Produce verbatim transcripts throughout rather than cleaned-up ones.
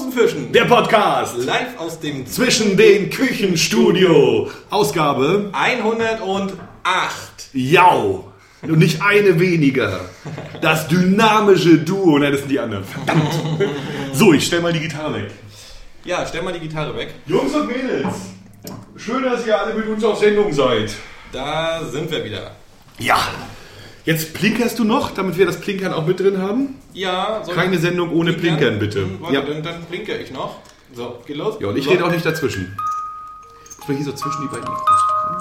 Dosenfischen. Der Podcast. Live aus dem Zwischen den Küchenstudio. Ausgabe hundertacht. Jau. Und nicht eine weniger. Das dynamische Duo. Nein, das sind die anderen. Verdammt. So, ich stell mal die Gitarre weg. Ja, stell mal die Gitarre weg. Jungs und Mädels, schön, dass ihr alle mit uns auf Sendung seid. Da sind wir wieder. Ja. Jetzt plinkerst du noch, damit wir das Plinkern auch mit drin haben? Ja. Soll Keine Sendung ohne Plinkern, bitte. Hm, warte, Ja. dann, dann plinker ich noch. So, geht los. Ja, und ich so. rede auch nicht dazwischen. Ich bin hier so zwischen die beiden Mikros.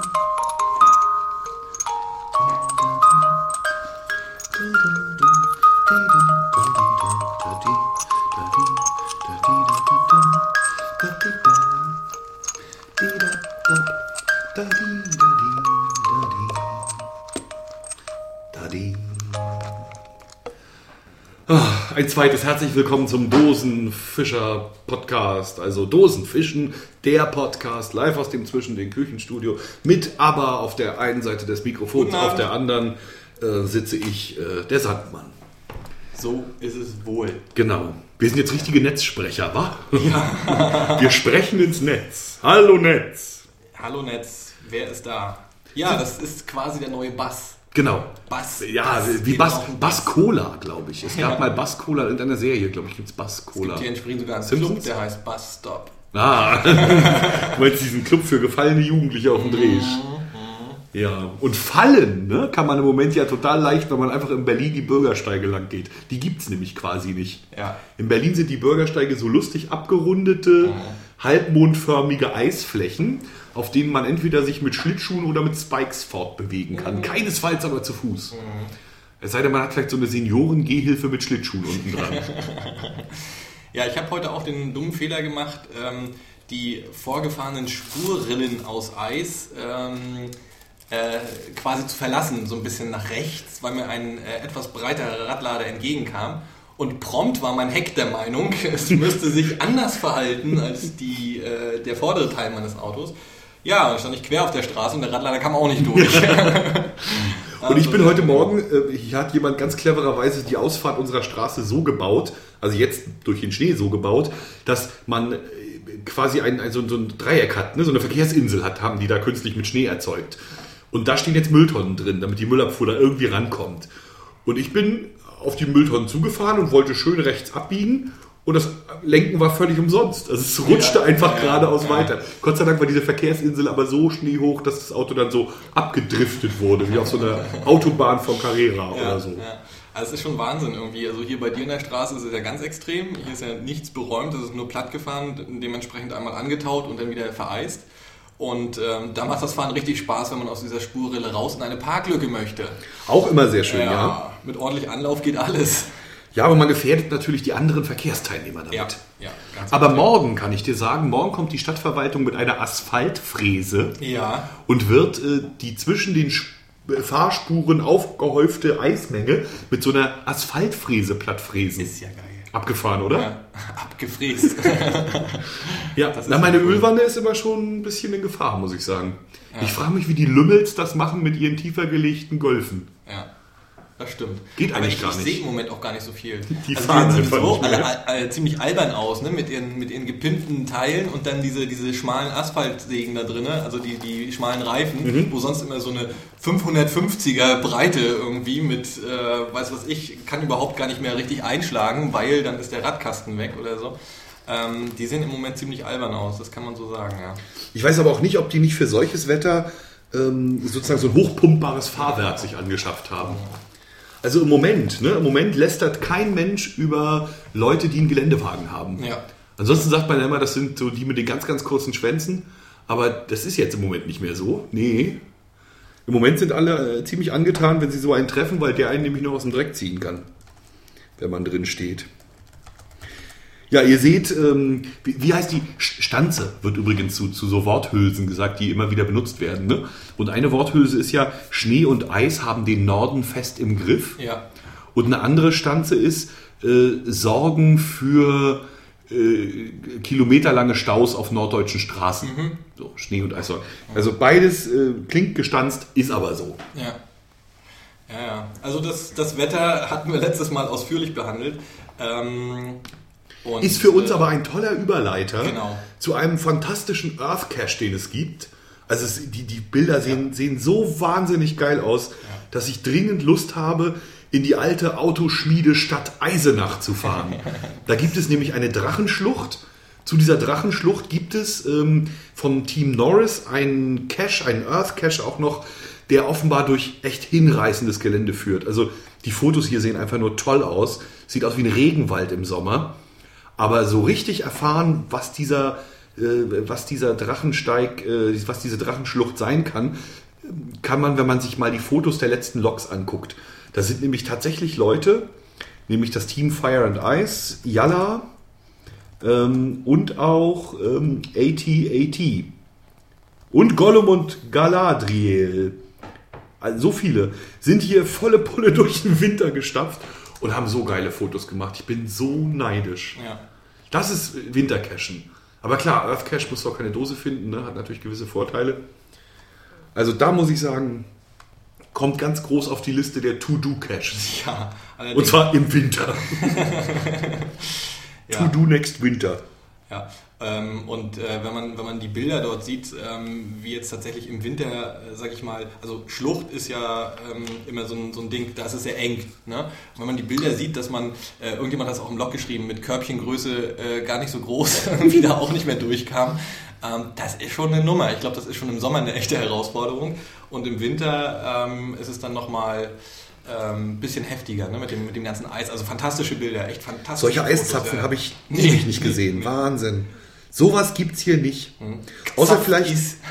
Ein zweites herzlich willkommen zum Dosenfischer Podcast, also Dosenfischen, der Podcast, live aus dem Zwischen den Küchenstudio, mit aber auf der einen Seite des Mikrofons, auf der anderen äh, sitze ich, äh, der Sandmann. So ist es wohl. Genau. Wir sind jetzt richtige Netzsprecher, wa? Ja. Wir sprechen ins Netz. Hallo Netz. Hallo Netz, wer ist da? Ja, das ist quasi der neue Bass. Genau. Bass. Ja, Bass wie geht Bass, auch um Bass Cola, glaube ich. Es gab Ja. mal Bass Cola in einer Serie, glaube ich, gibt es Bass Cola. Hier in Spring sogar einen Simpsons? Club, der heißt Bass Stop. Ah, du meinst diesen Club für gefallene Jugendliche auf dem Dreh. Ja, und Fallen, ne, kann man im Moment ja total leicht, wenn man einfach in Berlin die Bürgersteige lang geht. Die gibt's nämlich quasi nicht. Ja. In Berlin sind die Bürgersteige so lustig abgerundete, halbmondförmige Eisflächen, auf denen man entweder sich mit Schlittschuhen oder mit Spikes fortbewegen kann. Keinesfalls aber zu Fuß. Es sei denn, man hat vielleicht so eine Senioren-Gehhilfe mit Schlittschuhen unten dran. Ja, ich habe heute auch den dummen Fehler gemacht, ähm, die vorgefahrenen Spurrillen aus Eis ähm, äh, quasi zu verlassen, so ein bisschen nach rechts, weil mir ein äh, etwas breiterer Radlader entgegenkam. Und prompt war mein Heck der Meinung, es müsste sich anders verhalten als die, äh, der vordere Teil meines Autos. Ja, dann stand ich quer auf der Straße und der Radlader kam auch nicht durch. Und ich bin heute Morgen, äh, hier hat jemand ganz clevererweise die Ausfahrt unserer Straße so gebaut, also jetzt durch den Schnee so gebaut, dass man äh, quasi ein, ein, so, so ein Dreieck hat, ne? So eine Verkehrsinsel hat, haben die da künstlich mit Schnee erzeugt. Und da stehen jetzt Mülltonnen drin, damit die Müllabfuhr da irgendwie rankommt. Und ich bin auf die Mülltonnen zugefahren und wollte schön rechts abbiegen. Und das Lenken war völlig umsonst. Also es rutschte Ja, einfach ja, geradeaus ja. weiter. Gott sei Dank war diese Verkehrsinsel aber so schneehoch, dass das Auto dann so abgedriftet wurde, wie auf so einer Autobahn von Carrera Ja, oder so. ja. Also es ist schon Wahnsinn irgendwie. Also hier bei dir in der Straße ist es ja ganz extrem. Hier ist ja nichts beräumt, es ist nur platt gefahren, dementsprechend einmal angetaut und dann wieder vereist. Und ähm, da macht das Fahren richtig Spaß, wenn man aus dieser Spurrille raus in eine Parklücke möchte. Auch immer sehr schön, ja. ja. Mit ordentlich Anlauf geht alles. Ja, aber man gefährdet natürlich die anderen Verkehrsteilnehmer damit. Ja, ja, ganz aber richtig. morgen, kann ich dir sagen, morgen kommt die Stadtverwaltung mit einer Asphaltfräse Ja. und wird äh, die zwischen den Sp- Fahrspuren aufgehäufte Eismenge mit so einer Asphaltfräse plattfräsen. Ist ja geil. Abgefahren, oder? Ja, abgefräst. Ja, Das ist na, meine cool. Ölwanne ist immer schon ein bisschen in Gefahr, muss ich sagen. Ja. Ich frage mich, wie die Lümmels das machen mit ihren tiefer gelegten Golfen. Ja, das stimmt. Geht Aber eigentlich ich, gar ich nicht. sehe im Moment auch gar nicht so viel. Die also fahren die sehen einfach sowieso nicht mehr. alle, alle, ziemlich albern aus, ne? mit, ihren, mit ihren gepimpten Teilen und dann diese, diese schmalen Asphaltsägen da drin, also die, die schmalen Reifen, Mhm. wo sonst immer so eine fünfhundertfünfziger Breite irgendwie mit, äh, weiß was ich, kann überhaupt gar nicht mehr richtig einschlagen, weil dann ist der Radkasten weg oder so. Ähm, die sehen im Moment ziemlich albern aus, das kann man so sagen, ja. Ich weiß aber auch nicht, ob die nicht für solches Wetter ähm, sozusagen so ein hochpumpbares Fahrwerk sich angeschafft haben. Also im Moment, ne, im Moment lästert kein Mensch über Leute, die einen Geländewagen haben. Ja. Ansonsten sagt man ja immer, das sind so die mit den ganz, ganz kurzen Schwänzen. Aber das ist jetzt im Moment nicht mehr so. Nee. Im Moment sind alle äh, ziemlich angetan, wenn sie so einen treffen, weil der einen nämlich noch aus dem Dreck ziehen kann, wenn man drin steht. Ja, ihr seht, ähm, wie, wie heißt die? Stanze wird übrigens zu, zu so Worthülsen gesagt, die immer wieder benutzt werden. Ne? Und eine Worthülse ist ja, Schnee und Eis haben den Norden fest im Griff. Ja. Und eine andere Stanze ist, äh, Sorgen für äh, kilometerlange Staus auf norddeutschen Straßen. Mhm. So, Schnee und Eis. Also beides äh, klingt gestanzt, ist aber so. Ja. Ja, ja. Also das, das Wetter hatten wir letztes Mal ausführlich behandelt. Ähm, Und, ist für uns äh, aber ein toller Überleiter genau. zu einem fantastischen Earth Cache, den es gibt. Also es, die, die Bilder sehen, ja. sehen so wahnsinnig geil aus, ja. dass ich dringend Lust habe, in die alte Autoschmiedestadt Eisenach zu fahren. Da gibt es nämlich eine Drachenschlucht. Zu dieser Drachenschlucht gibt es ähm, vom Team Norris einen Cache, einen Earth Cache auch noch, der offenbar durch echt hinreißendes Gelände führt. Also die Fotos hier sehen einfach nur toll aus. Sieht aus wie ein Regenwald im Sommer. Aber so richtig erfahren, was dieser, äh, was dieser Drachensteig, äh, was diese Drachenschlucht sein kann, kann man, wenn man sich mal die Fotos der letzten Loks anguckt. Da sind nämlich tatsächlich Leute, nämlich das Team Fire and Ice, Yalla ähm, und auch ähm, A T A T und Gollum und Galadriel. Also so viele sind hier volle Pulle durch den Winter gestapft und haben so geile Fotos gemacht. Ich bin so neidisch. Ja. Das ist Wintercachen. Aber klar, Earth Cache muss auch keine Dose finden, ne? Hat natürlich gewisse Vorteile. Also da muss ich sagen, kommt ganz groß auf die Liste der To-Do-Caches. Ja, und zwar im Winter. Ja. To-Do next winter. Ja, ähm, und äh, wenn man wenn man die Bilder dort sieht, ähm, wie jetzt tatsächlich im Winter, äh, sag ich mal, also Schlucht ist ja ähm, immer so ein, so ein Ding, da ist es sehr eng. Ne? Und wenn man die Bilder sieht, dass man, äh, irgendjemand hat es auch im Blog geschrieben, mit Körbchengröße äh, gar nicht so groß, wieder auch nicht mehr durchkam, ähm, das ist schon eine Nummer. Ich glaube, das ist schon im Sommer eine echte Herausforderung. Und im Winter ähm, ist es dann nochmal ein ähm, bisschen heftiger, ne, mit dem, mit dem ganzen Eis. Also fantastische Bilder, echt fantastisch. Solche Eiszapfen habe ich ewig nicht gesehen. Wahnsinn. Sowas gibt's hier nicht. Hm. Außer vielleicht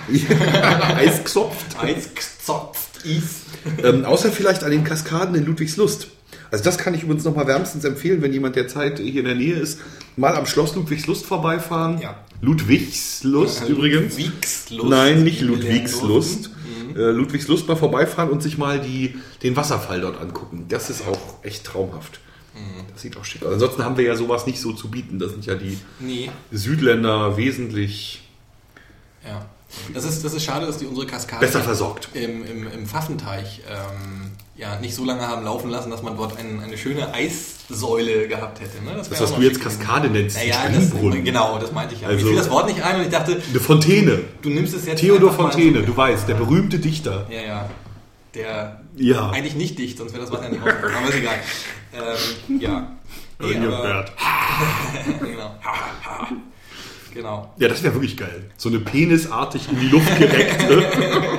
Eisgezopft. Eisgezopft Is. ähm, außer vielleicht an den Kaskaden in Ludwigslust. Also das kann ich übrigens nochmal wärmstens empfehlen, wenn jemand derzeit hier in der Nähe ist, mal am Schloss Ludwigslust vorbeifahren. Ja. Ludwigslust ja, übrigens. Ludwigslust. Nein, nicht Ludwigslust. Mhm. Äh, Ludwigslust mal vorbeifahren und sich mal die, den Wasserfall dort angucken. Das ist auch echt traumhaft. Mhm. Das sieht auch schick aus. Ansonsten haben wir ja sowas nicht so zu bieten. Das sind ja die nee. Südländer wesentlich... Ja. Das ist, das ist schade, dass die unsere Kaskade besser versorgt. Im, im, im Pfaffenteich ähm, ja, nicht so lange haben laufen lassen, dass man dort ein, eine schöne Eissäule gehabt hätte. Ne? Das, das was du jetzt Kaskade nennst. Naja, das, genau, das meinte ich ja. Also, ich fiel das Wort nicht ein und ich dachte... Eine Fontäne. Du nimmst es jetzt... Theodor Fontäne, so, du weißt, der berühmte Dichter. Ja, ja. Der ja. eigentlich nicht dicht, sonst wäre das Wasser nicht rausgekommen, aber ist egal. Ähm, ja. Nee, aber, genau. Genau. Ja, das wäre wirklich geil. So eine penisartig in die Luft gereckte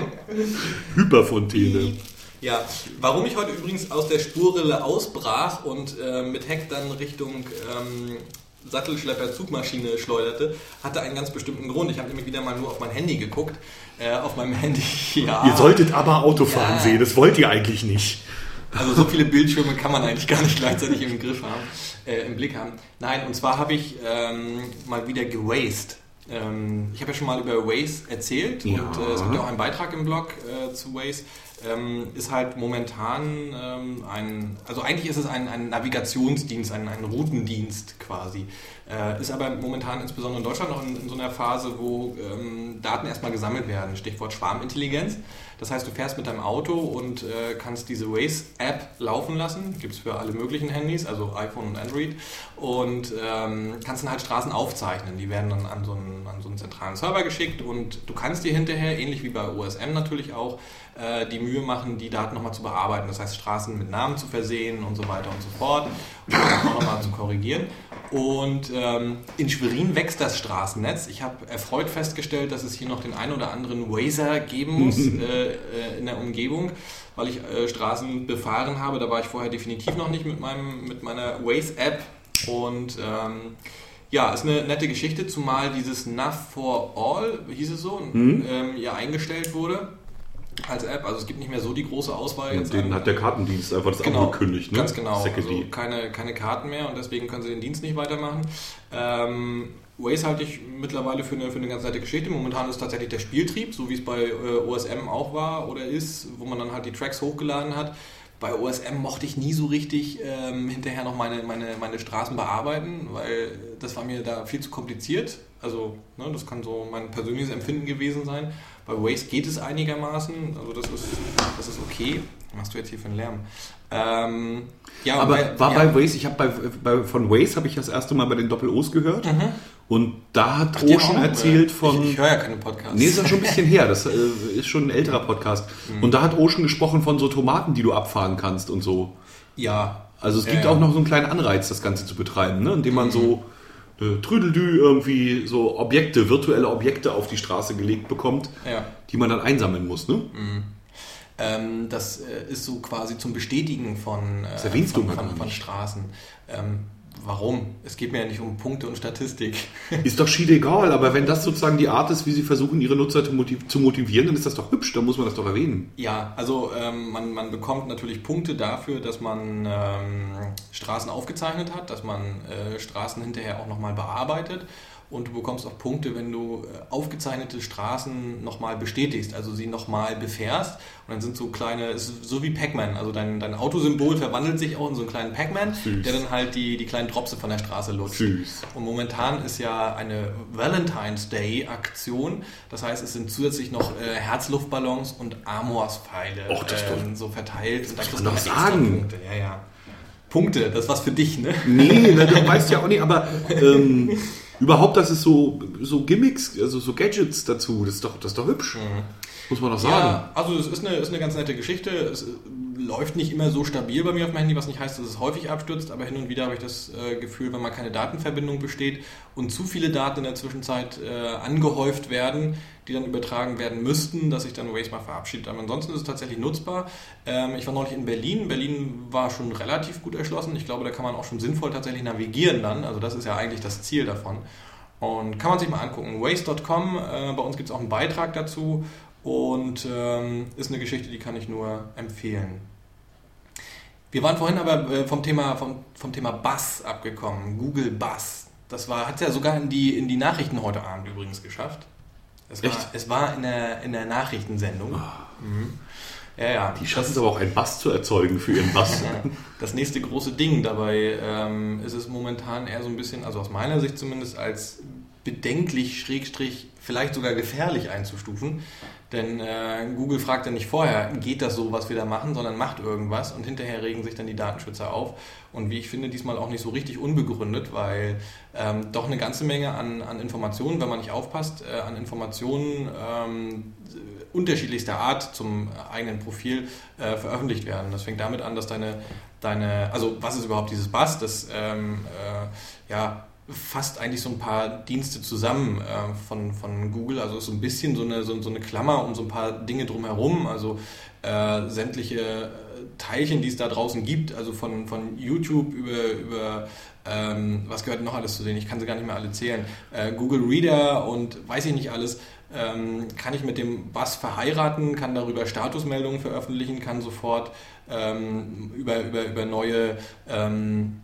Hyperfontäne. Ja, warum ich heute übrigens aus der Spurrille ausbrach und äh, mit Heck dann Richtung ähm, Sattelschlepper-Zugmaschine schleuderte, hatte einen ganz bestimmten Grund. Ich habe nämlich wieder mal nur auf mein Handy geguckt. Äh, auf meinem Handy, ja. Ihr solltet aber Autofahren ja. sehen, das wollt ihr eigentlich nicht. Also so viele Bildschirme kann man eigentlich gar nicht gleichzeitig im Griff haben, äh, im Blick haben. Nein, und zwar habe ich ähm, mal wieder gewaced. Ähm, ich habe ja schon mal über Waze erzählt ja. und äh, es gibt ja auch einen Beitrag im Blog äh, zu Waze. Ähm, ist halt momentan ähm, ein, also eigentlich ist es ein, ein Navigationsdienst, ein, ein Routendienst quasi. Äh, ist aber momentan insbesondere in Deutschland noch in, in so einer Phase, wo ähm, Daten erstmal gesammelt werden. Stichwort Schwarmintelligenz. Das heißt, du fährst mit deinem Auto und äh, kannst diese Waze-App laufen lassen. Gibt es für alle möglichen Handys, also iPhone und Android. Und ähm, kannst dann halt Straßen aufzeichnen. Die werden dann an so einen, an so einen zentralen Server geschickt und du kannst dir hinterher, ähnlich wie bei O S M natürlich auch, äh, die Mühe machen, die Daten nochmal zu bearbeiten. Das heißt, Straßen mit Namen zu versehen und so weiter und so fort. Und dann auch nochmal zu korrigieren. Und ähm, in Schwerin wächst das Straßennetz. Ich habe erfreut festgestellt, dass es hier noch den einen oder anderen Wazer geben muss äh, äh, in der Umgebung, weil ich äh, Straßen befahren habe. Da war ich vorher definitiv noch nicht mit, meinem, mit meiner Waze-App. Und ähm, ja, ist eine nette Geschichte, zumal dieses Nav for All, hieß es so, mhm. ähm, ja eingestellt wurde als App. Also es gibt nicht mehr so die große Auswahl. Und den hat der Kartendienst einfach das genau, angekündigt. Ne? Ganz genau. Also keine, keine Karten mehr und deswegen können sie den Dienst nicht weitermachen. Ähm, Waze halte ich mittlerweile für eine, für eine ganz nette Geschichte. Momentan ist tatsächlich der Spieltrieb, so wie es bei äh, O S M auch war oder ist, wo man dann halt die Tracks hochgeladen hat. bei O S M mochte ich nie so richtig ähm, hinterher noch meine, meine, meine Straßen bearbeiten, weil das war mir da viel zu kompliziert. Also ne, das kann so mein persönliches Empfinden gewesen sein. Bei Waze geht es einigermaßen, also das ist, das ist okay. Was machst du jetzt hier für einen Lärm? Ähm, ja, aber bei, war ja. bei Waze, ich habe bei, bei von Waze habe ich das erste Mal bei den Doppel-O's gehört. Mhm. Und da hat Ach, Ocean erzählt von... Ich, ich höre ja keine Podcasts. Nee, ist ja schon ein bisschen her. Das äh, ist schon ein älterer Podcast. Mhm. Und da hat Ocean gesprochen von so Tomaten, die du abfahren kannst und so. Ja. Also es ja, gibt ja. auch noch so einen kleinen Anreiz, das Ganze zu betreiben, ne? Indem man mhm. so äh, Trüdeldü irgendwie so Objekte, virtuelle Objekte auf die Straße gelegt bekommt, ja. die man dann einsammeln muss, ne? Mhm. Ähm, das äh, ist so quasi zum Bestätigen von, äh, das erwähnst von, du von, von Straßen. Ähm, Warum? Es geht mir ja nicht um Punkte und Statistik. Ist doch schied egal, aber wenn das sozusagen die Art ist, wie sie versuchen, ihre Nutzer zu motivieren, dann ist das doch hübsch, dann muss man das doch erwähnen. Ja, also ähm, man, man bekommt natürlich Punkte dafür, dass man ähm, Straßen aufgezeichnet hat, dass man äh, Straßen hinterher auch nochmal bearbeitet. Und du bekommst auch Punkte, wenn du äh, aufgezeichnete Straßen nochmal bestätigst, also sie nochmal befährst. Und dann sind so kleine, ist so wie Pac-Man, also dein, dein Autosymbol verwandelt sich auch in so einen kleinen Pac-Man, Süß. Der dann halt die, die kleinen Dropse von der Straße lutscht. Süß. Und momentan ist ja eine Valentine's Day Aktion, das heißt, es sind zusätzlich noch äh, Herzluftballons und Amorspfeile Och, das äh, so verteilt. Das und da muss kriegst man du doch extra sagen. Punkte. Ja, ja. Punkte, das ist was für dich, ne? Nee, ne, du weißt ja auch nicht, aber ähm, überhaupt, dass es so, so Gimmicks, also so Gadgets dazu, das ist doch, das ist doch hübsch. Mhm. Muss man doch sagen. Ja, also es ist eine, ist eine ganz nette Geschichte. Es läuft nicht immer so stabil bei mir auf meinem Handy, was nicht heißt, dass es häufig abstürzt, aber hin und wieder habe ich das äh, Gefühl, wenn mal keine Datenverbindung besteht und zu viele Daten in der Zwischenzeit äh, angehäuft werden, die dann übertragen werden müssten, dass sich dann Waze mal verabschiedet. Aber ansonsten ist es tatsächlich nutzbar. Ähm, ich war neulich in Berlin. Berlin war schon relativ gut erschlossen. Ich glaube, da kann man auch schon sinnvoll tatsächlich navigieren dann. Also das ist ja eigentlich das Ziel davon. Und kann man sich mal angucken. Waze Punkt com, äh, bei uns gibt es auch einen Beitrag dazu. Und ähm, ist eine Geschichte, die kann ich nur empfehlen. Wir waren vorhin aber äh, vom Thema, vom, vom Thema Buzz abgekommen. Google Buzz. Das hat es ja sogar in die, in die Nachrichten heute Abend übrigens geschafft. Es war, es war in der, in der Nachrichtensendung. Oh. Mhm. Ja, ja. Die schaffen es aber auch, einen Bass zu erzeugen für ihren Bass. Das nächste große Ding dabei ähm, ist es momentan eher so ein bisschen, also aus meiner Sicht zumindest, als bedenklich, schrägstrich, vielleicht sogar gefährlich einzustufen. Denn äh, Google fragt ja nicht vorher, geht das so, was wir da machen, sondern macht irgendwas und hinterher regen sich dann die Datenschützer auf. Und wie ich finde, diesmal auch nicht so richtig unbegründet, weil ähm, doch eine ganze Menge an, an Informationen, wenn man nicht aufpasst, äh, an Informationen ähm, unterschiedlichster Art zum eigenen Profil äh, veröffentlicht werden. Das fängt damit an, dass deine, deine also was ist überhaupt dieses Buzz, das ähm, äh, ja, fasst eigentlich so ein paar Dienste zusammen äh, von, von Google, also ist so ein bisschen so eine, so, so eine Klammer um so ein paar Dinge drumherum, also äh, sämtliche Teilchen, die es da draußen gibt, also von, von YouTube über, über ähm, was gehört noch alles zu sehen, ich kann sie gar nicht mehr alle zählen, äh, Google Reader und weiß ich nicht alles, ähm, kann ich mit dem Buzz verheiraten, kann darüber Statusmeldungen veröffentlichen, kann sofort ähm, über, über, über neue ähm,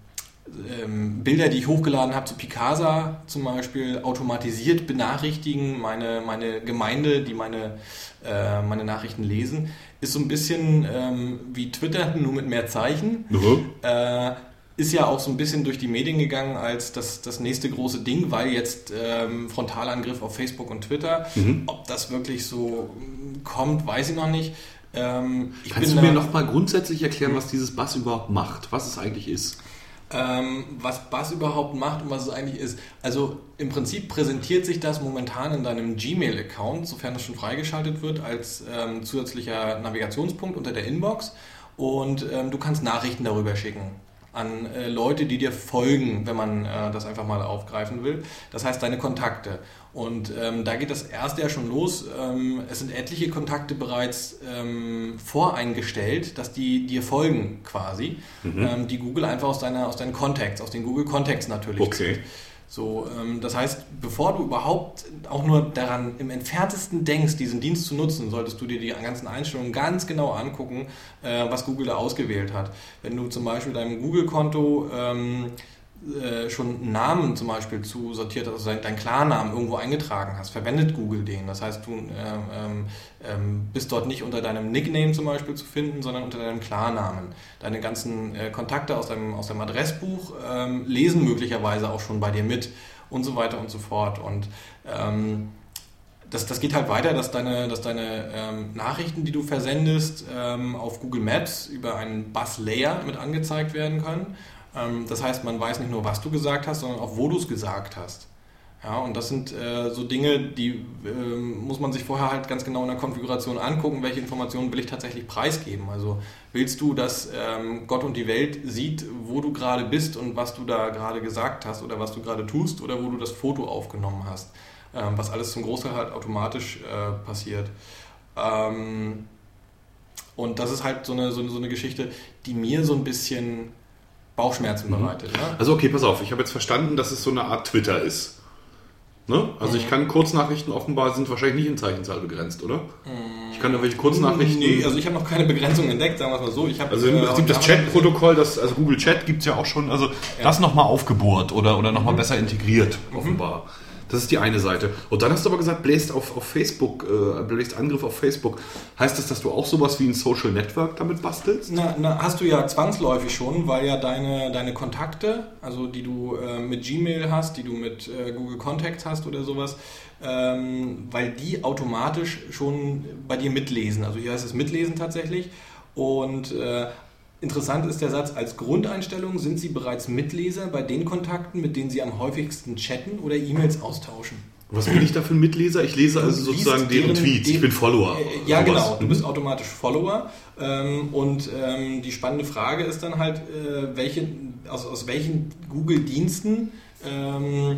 Ähm, Bilder, die ich hochgeladen habe zu Picasa zum Beispiel, automatisiert benachrichtigen, meine, meine Gemeinde, die meine, äh, meine Nachrichten lesen, ist so ein bisschen ähm, wie Twitter, nur mit mehr Zeichen. Mhm. Äh, ist ja auch so ein bisschen durch die Medien gegangen als das, das nächste große Ding, weil jetzt ähm, Frontalangriff auf Facebook und Twitter. Mhm. Ob das wirklich so kommt, weiß ich noch nicht. Ähm, ich Kannst bin du mir da, noch mal grundsätzlich erklären, was dieses Buzz überhaupt macht, was es eigentlich ist? Ähm, was Buzz überhaupt macht und was es eigentlich ist. Also im Prinzip präsentiert sich das momentan in deinem Gmail-Account, sofern es schon freigeschaltet wird, als ähm, zusätzlicher Navigationspunkt unter der Inbox und ähm, du kannst Nachrichten darüber schicken an äh, Leute, die dir folgen, wenn man äh, das einfach mal aufgreifen will. Das heißt, deine Kontakte. Und ähm, da geht das erste ja schon los. Ähm, es sind etliche Kontakte bereits ähm, voreingestellt, dass die dir folgen quasi, mhm. ähm, die Google einfach aus, deiner, aus deinen Contacts, aus den Google Contacts natürlich okay. zieht. So, ähm, das heißt, bevor du überhaupt auch nur daran im entferntesten denkst, diesen Dienst zu nutzen, solltest du dir die ganzen Einstellungen ganz genau angucken, äh, was Google da ausgewählt hat. Wenn du zum Beispiel deinem Google-Konto ähm, äh, schon Namen zum Beispiel zu sortiert hast, also deinen Klarnamen irgendwo eingetragen hast, verwendet Google den. Das heißt, du ähm, ähm, bist dort nicht unter deinem Nickname zum Beispiel zu finden, sondern unter deinem Klarnamen. Deine ganzen äh, Kontakte aus deinem, aus deinem Adressbuch ähm, lesen möglicherweise auch schon bei dir mit und so weiter und so fort. Und ähm, Das, das geht halt weiter, dass deine, dass deine ähm, Nachrichten, die du versendest, ähm, auf Google Maps über einen Bus-Layer mit angezeigt werden können. Ähm, das heißt, man weiß nicht nur, was du gesagt hast, sondern auch, wo du es gesagt hast. Ja, und das sind äh, so Dinge, die äh, muss man sich vorher halt ganz genau in der Konfiguration angucken, welche Informationen will ich tatsächlich preisgeben. Also willst du, dass ähm, Gott und die Welt sieht, wo du gerade bist und was du da gerade gesagt hast oder was du gerade tust oder wo du das Foto aufgenommen hast. Was alles zum Großteil halt automatisch äh, passiert. Ähm, und das ist halt so eine, so, eine, so eine Geschichte, die mir so ein bisschen Bauchschmerzen mhm. bereitet. Ne? Also okay, pass auf, ich habe jetzt verstanden, dass es so eine Art Twitter ist. Ne? Also mhm. ich kann Kurznachrichten offenbar, sind wahrscheinlich nicht in Zeichenzahl begrenzt, oder? Mhm. Ich kann irgendwelche Kurznachrichten... Nee, also ich habe noch keine Begrenzung entdeckt, sagen wir es mal so. Ich hab, also im Prinzip äh, das Chat-Protokoll, das, also Google Chat gibt es ja auch schon, also ja. das nochmal aufgebohrt oder, oder nochmal mhm. besser integriert, offenbar. Mhm. Das ist die eine Seite. Und dann hast du aber gesagt, bläst auf, auf Facebook, äh, bläst Angriff auf Facebook. Heißt das, dass du auch sowas wie ein Social Network damit bastelst? Na, na hast du ja zwangsläufig schon, weil ja deine, deine Kontakte, also die du äh, mit Gmail hast, die du mit äh, Google Contacts hast oder sowas, ähm, weil die automatisch schon bei dir mitlesen. Also hier heißt es mitlesen tatsächlich. Und äh, interessant ist der Satz, als Grundeinstellung sind Sie bereits Mitleser bei den Kontakten, mit denen Sie am häufigsten chatten oder E-Mails austauschen. Was bin ich da für ein Mitleser? Ich lese also sozusagen deren, deren Tweets. Ich bin Follower. Äh, ja, sowas. Genau. Du bist automatisch Follower. Ähm, und ähm, die spannende Frage ist dann halt, äh, welche, aus, aus welchen Google-Diensten ähm,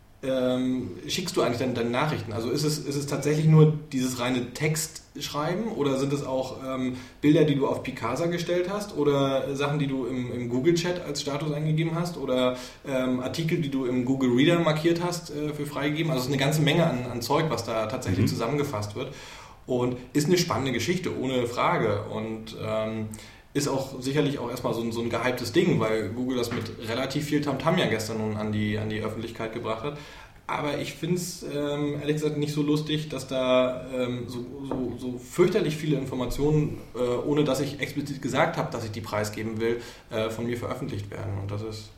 ähm, schickst du eigentlich dann deine Nachrichten? Also ist es, ist es tatsächlich nur dieses reine Textschreiben oder sind es auch ähm, Bilder, die du auf Picasa gestellt hast oder Sachen, die du im, im Google-Chat als Status eingegeben hast oder ähm, Artikel, die du im Google Reader markiert hast äh, für freigegeben? Also es ist eine ganze Menge an, an Zeug, was da tatsächlich mhm. zusammengefasst wird und ist eine spannende Geschichte, ohne Frage und ähm, ist auch sicherlich auch erstmal so ein, so ein gehyptes Ding, weil Google das mit relativ viel Tamtam ja gestern nun an die, an die Öffentlichkeit gebracht hat. Aber ich finde es ähm, ehrlich gesagt nicht so lustig, dass da ähm, so, so, so fürchterlich viele Informationen, äh, ohne dass ich explizit gesagt habe, dass ich die preisgeben will, äh, von mir veröffentlicht werden. Und das ist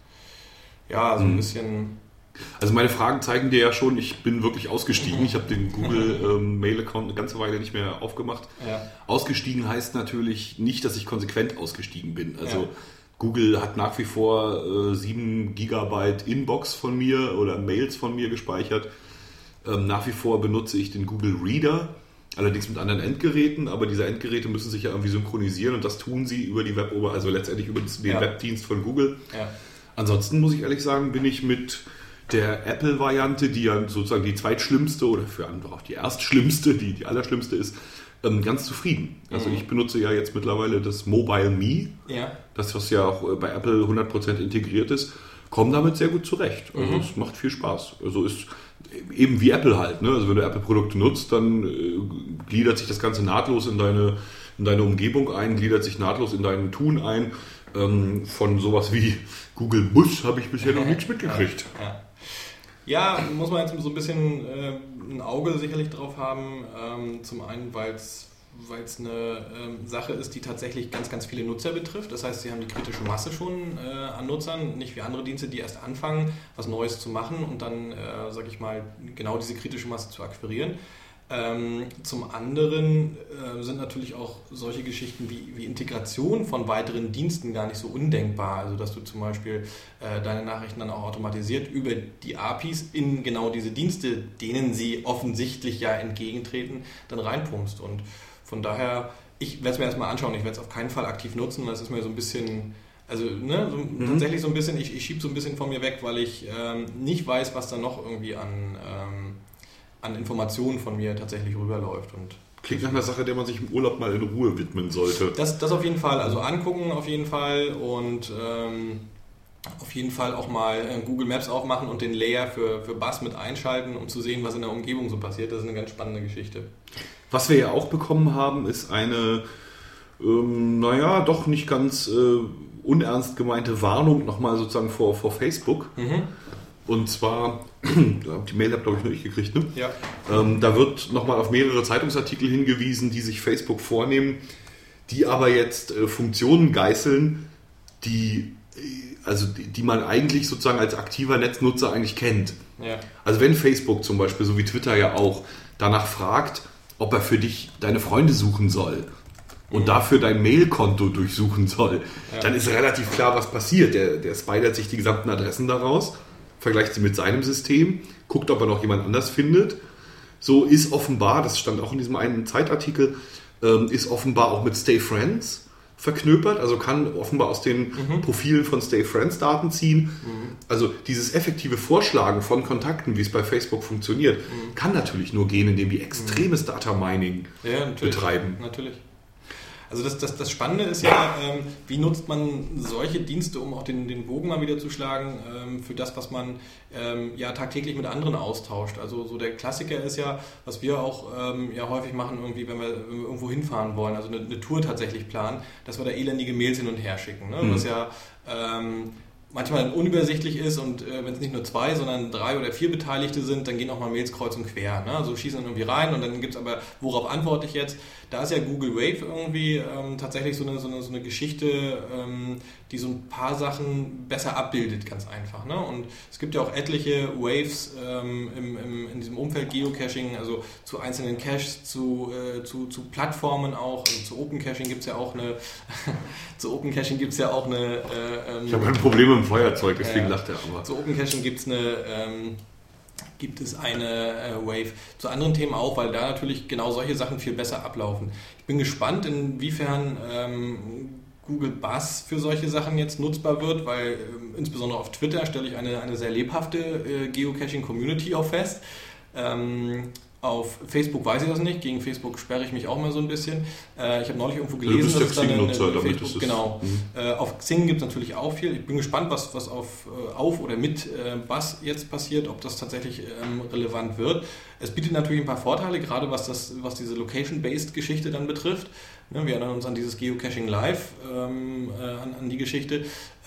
ja so ein mhm. bisschen... Also meine Fragen zeigen dir ja schon, ich bin wirklich ausgestiegen. Mhm. Ich habe den Google ähm, Mail-Account eine ganze Weile nicht mehr aufgemacht. Ja. Ausgestiegen heißt natürlich nicht, dass ich konsequent ausgestiegen bin. Also ja. Google hat nach wie vor äh, sieben Gigabyte Inbox von mir oder Mails von mir gespeichert. Ähm, nach wie vor benutze ich den Google Reader, allerdings mit anderen Endgeräten, aber diese Endgeräte müssen sich ja irgendwie synchronisieren und das tun sie über die Web-Ober, also letztendlich über den ja. Webdienst von Google. Ja. Ansonsten muss ich ehrlich sagen, bin ich mit der Apple-Variante, die ja sozusagen die zweitschlimmste oder für andere auch die erstschlimmste, die die allerschlimmste ist, ähm, ganz zufrieden. Also mhm. ich benutze ja jetzt mittlerweile das Mobile Me, ja. das was ja auch bei Apple hundert Prozent integriert ist, komme damit sehr gut zurecht. Also mhm. es macht viel Spaß. Also ist eben wie Apple halt. Ne? Also wenn du Apple-Produkte nutzt, dann äh, gliedert sich das Ganze nahtlos in deine, in deine Umgebung ein, gliedert sich nahtlos in dein Tun ein. Ähm, von sowas wie Google Bus habe ich bisher noch nichts mitgekriegt. Ja, ja. Ja, muss man jetzt so ein bisschen äh, ein Auge sicherlich drauf haben. Ähm, zum einen, weil es eine ähm, Sache ist, die tatsächlich ganz, ganz viele Nutzer betrifft. Das heißt, sie haben die kritische Masse schon äh, an Nutzern, nicht wie andere Dienste, die erst anfangen, was Neues zu machen und dann, äh, sag ich mal, genau diese kritische Masse zu akquirieren. Ähm, zum anderen äh, sind natürlich auch solche Geschichten wie, wie Integration von weiteren Diensten gar nicht so undenkbar. Also dass du zum Beispiel äh, deine Nachrichten dann auch automatisiert über die A P Is in genau diese Dienste, denen sie offensichtlich ja entgegentreten, dann reinpumpst. Und von daher, ich werde es mir erstmal anschauen, ich werde es auf keinen Fall aktiv nutzen, weil es ist mir so ein bisschen... Also ne, so, mhm. tatsächlich so ein bisschen, ich, ich schiebe so ein bisschen von mir weg, weil ich ähm, nicht weiß, was da noch irgendwie an... Ähm, an Informationen von mir tatsächlich rüberläuft. Und klingt nach einer Sache, der man sich im Urlaub mal in Ruhe widmen sollte. Das, das auf jeden Fall, also angucken auf jeden Fall und ähm, auf jeden Fall auch mal äh, Google Maps aufmachen und den Layer für, für Bus mit einschalten, um zu sehen, was in der Umgebung so passiert. Das ist eine ganz spannende Geschichte. Was wir ja auch bekommen haben, ist eine, ähm, naja, doch nicht ganz äh, unernst gemeinte Warnung nochmal sozusagen vor, vor Facebook. Mhm. Und zwar, die Mail habe glaube ich nur ich gekriegt, ne? Ja. Ähm, da wird nochmal auf mehrere Zeitungsartikel hingewiesen, die sich Facebook vornehmen, die aber jetzt äh, Funktionen geißeln, die, also die, die man eigentlich sozusagen als aktiver Netznutzer eigentlich kennt. Ja. Also wenn Facebook zum Beispiel, so wie Twitter ja auch, danach fragt, ob er für dich deine Freunde suchen soll und mhm. dafür dein Mailkonto durchsuchen soll, ja. dann ist relativ klar, was passiert. Der, der spidert sich die gesamten Adressen daraus, vergleicht sie mit seinem System, guckt, ob er noch jemand anders findet. So ist offenbar, das stand auch in diesem einen Zeitartikel, ähm, ist offenbar auch mit Stay Friends verknöpert, also kann offenbar aus den mhm. Profilen von Stay Friends Daten ziehen. Mhm. Also dieses effektive Vorschlagen von Kontakten, wie es bei Facebook funktioniert, mhm. kann natürlich nur gehen, indem die extremes Data Mining ja, natürlich. betreiben. Natürlich. Also das, das, das Spannende ist ja, ähm, wie nutzt man solche Dienste, um auch den, den Bogen mal wieder zu schlagen, ähm, für das, was man ähm, ja tagtäglich mit anderen austauscht. Also so der Klassiker ist ja, was wir auch ähm, ja häufig machen, irgendwie, wenn wir, wenn wir irgendwo hinfahren wollen, also eine, eine Tour tatsächlich planen, dass wir da elendige Mails hin und her schicken. Ne? Mhm. Was ja ähm, manchmal unübersichtlich ist und äh, wenn es nicht nur zwei, sondern drei oder vier Beteiligte sind, dann gehen auch mal Mails kreuz und quer. Ne? Also schießen dann irgendwie rein und dann gibt es aber, worauf antworte ich jetzt? Da ist ja Google Wave irgendwie ähm, tatsächlich so eine, so eine, so eine Geschichte, ähm, die so ein paar Sachen besser abbildet, ganz einfach. Ne? Und es gibt ja auch etliche Waves ähm, im, im, in diesem Umfeld Geocaching, also zu einzelnen Caches, zu, äh, zu, zu Plattformen auch, also zu Open Caching gibt es ja auch eine, zu Open Caching gibt es ja auch eine... Äh, ähm, ich habe ein Problem mit dem Feuerzeug, deswegen äh, lacht er aber. Zu Open Caching gibt es eine... Ähm, gibt es eine äh, Wave. Zu anderen Themen auch, weil da natürlich genau solche Sachen viel besser ablaufen. Ich bin gespannt, inwiefern ähm, Google Buzz für solche Sachen jetzt nutzbar wird, weil ähm, insbesondere auf Twitter stelle ich eine, eine sehr lebhafte äh, Geocaching-Community auch fest. Ähm, Auf Facebook weiß ich das nicht. Gegen Facebook sperre ich mich auch mal so ein bisschen. Äh, ich habe neulich irgendwo gelesen, du bist dass es dann eine, eine damit Facebook, ist es, genau. Mhm. Äh, auf Xing gibt es natürlich auch viel. Ich bin gespannt, was, was auf, äh, auf oder mit äh, Buzz jetzt passiert, ob das tatsächlich ähm, relevant wird. Es bietet natürlich ein paar Vorteile, gerade was, das, was diese Location-Based-Geschichte dann betrifft. Ne, wir erinnern uns an dieses Geocaching Live, ähm, äh, an, an die Geschichte,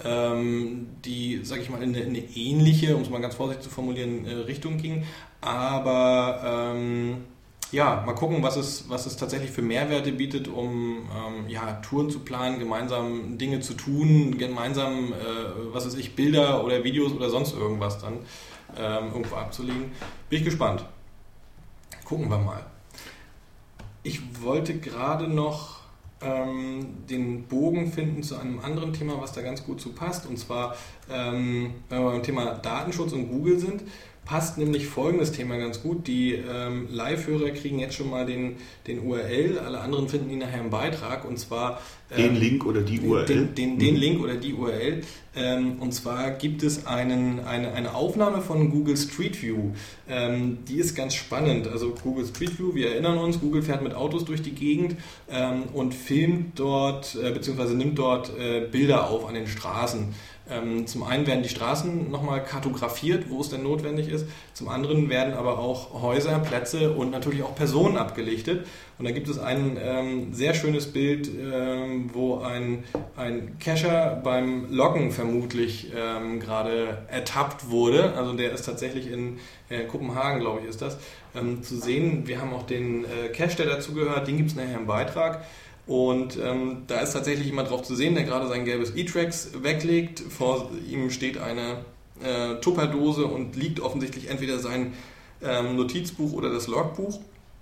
ähm, die, sage ich mal, in eine, in eine ähnliche, um es mal ganz vorsichtig zu formulieren, äh, Richtung ging. Aber ähm, ja, mal gucken, was es, was es tatsächlich für Mehrwerte bietet, um ähm, ja, Touren zu planen, gemeinsam Dinge zu tun, gemeinsam, äh, was weiß ich, Bilder oder Videos oder sonst irgendwas dann ähm, irgendwo abzulegen. Bin ich gespannt. Gucken wir mal. Ich wollte gerade noch ähm, den Bogen finden zu einem anderen Thema, was da ganz gut zu passt. Und zwar, ähm, wenn wir beim Thema Datenschutz und Google sind, passt nämlich folgendes Thema ganz gut. Die ähm, Live-Hörer kriegen jetzt schon mal den, den U R L, alle anderen finden ihn nachher im Beitrag. Und zwar den ähm, Link oder die U R L. Den, den, den mhm. Link oder die U R L. Ähm, und zwar gibt es einen, eine, eine Aufnahme von Google Street View. Ähm, die ist ganz spannend. Also Google Street View, wir erinnern uns, Google fährt mit Autos durch die Gegend ähm, und filmt dort, äh, beziehungsweise nimmt dort äh, Bilder auf an den Straßen. Ähm, zum einen werden die Straßen nochmal kartografiert, wo es denn notwendig ist. Zum anderen werden aber auch Häuser, Plätze und natürlich auch Personen abgelichtet. Und da gibt es ein ähm, sehr schönes Bild, ähm, wo ein, ein Cacher beim Loggen vermutlich ähm, gerade ertappt wurde. Also der ist tatsächlich in äh, Kopenhagen, glaube ich, ist das, ähm, zu sehen. Wir haben auch den äh, Cache, der dazugehört, den gibt es nachher im Beitrag. Und ähm, da ist tatsächlich jemand drauf zu sehen, der gerade sein gelbes E-Trax weglegt. Vor ihm steht eine äh, Tupperdose und liegt offensichtlich entweder sein ähm, Notizbuch oder das Logbuch.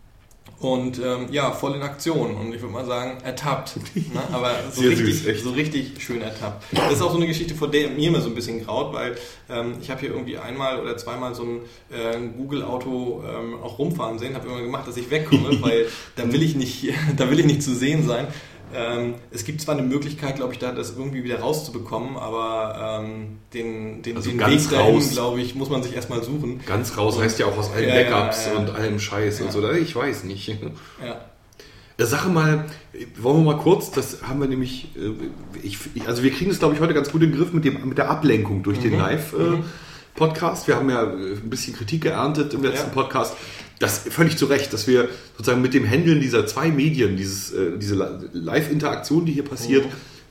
Und ähm, ja, voll in Aktion. Und ich würde mal sagen, ertappt. Ne? Aber so richtig, so richtig schön ertappt. Das ist auch so eine Geschichte, vor der mir immer so ein bisschen graut, weil ähm, ich habe hier irgendwie einmal oder zweimal so ein äh, Google-Auto ähm, auch rumfahren sehen, habe immer gemacht, dass ich wegkomme, weil da will ich nicht, da will ich nicht zu sehen sein. Ähm, es gibt zwar eine Möglichkeit, glaube ich, da das irgendwie wieder rauszubekommen, aber ähm, den, den, also den Weg dahin, glaube ich, muss man sich erstmal suchen. Ganz raus und, heißt ja auch aus allen ja, Backups ja, ja, und allem Scheiß ja. und so. Ich weiß nicht. Ja. Sache mal, wollen wir mal kurz, das haben wir nämlich, ich, also wir kriegen es, glaube ich, heute ganz gut in den Griff mit, dem, mit der Ablenkung durch mhm. den Live-Podcast. Wir haben ja ein bisschen Kritik geerntet im letzten ja. Podcast. Das völlig zu Recht, dass wir sozusagen mit dem Handeln dieser zwei Medien, dieses, diese Live-Interaktion, die hier passiert, mhm.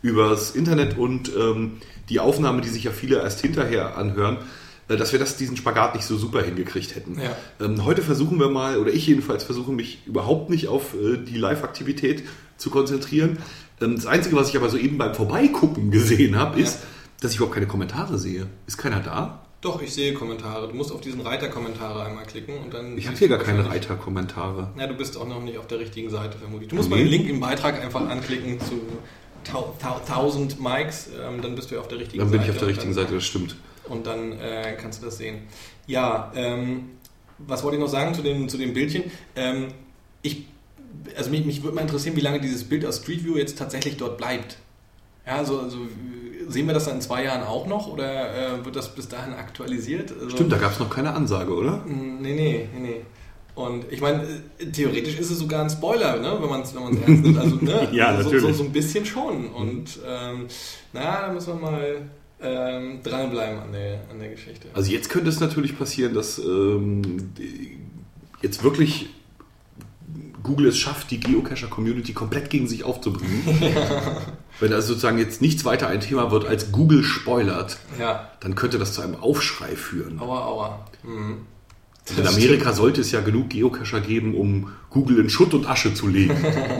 übers Internet und ähm, die Aufnahme, die sich ja viele erst hinterher anhören, äh, dass wir das, diesen Spagat nicht so super hingekriegt hätten. Ja. Ähm, heute versuchen wir mal, oder ich jedenfalls versuche mich überhaupt nicht auf äh, die Live-Aktivität zu konzentrieren. Ähm, das Einzige, was ich aber so eben beim Vorbeigucken gesehen habe, ist, ja. dass ich überhaupt keine Kommentare sehe. Ist keiner da? Doch, ich sehe Kommentare. Du musst auf diesen Reiter-Kommentare einmal klicken und dann... Ich habe hier gar keine Reiter-Kommentare. Ja, du bist auch noch nicht auf der richtigen Seite vermutlich. Du musst okay. mal den Link im Beitrag einfach anklicken zu tausend Mikes, ähm, dann bist du ja auf der richtigen Seite. Dann bin Seite ich auf der richtigen dann, Seite, das stimmt. Und dann äh, kannst du das sehen. Ja, ähm, was wollte ich noch sagen zu dem, zu dem Bildchen? Ähm, ich, also mich, mich würde mal interessieren, wie lange dieses Bild aus Street View jetzt tatsächlich dort bleibt. Ja, also, also sehen wir das dann in zwei Jahren auch noch oder äh, wird das bis dahin aktualisiert? Also, stimmt, da gab es noch keine Ansage, oder? Nee, nee, nee, nee. Und ich meine, theoretisch ist es sogar ein Spoiler, ne, wenn man es wenn ernst nimmt. Also, ne, ja, so, natürlich. So, so ein bisschen schon. Und ähm, naja, da müssen wir mal ähm, dranbleiben an der, an der Geschichte. Also jetzt könnte es natürlich passieren, dass ähm, jetzt wirklich Google es schafft, die Geocacher-Community komplett gegen sich aufzubringen. Ja. Wenn also sozusagen jetzt nichts weiter ein Thema wird, als Google spoilert, ja. dann könnte das zu einem Aufschrei führen. Aua, aua. Mhm. In Amerika stimmt. Sollte es ja genug Geocacher geben, um Google in Schutt und Asche zu legen.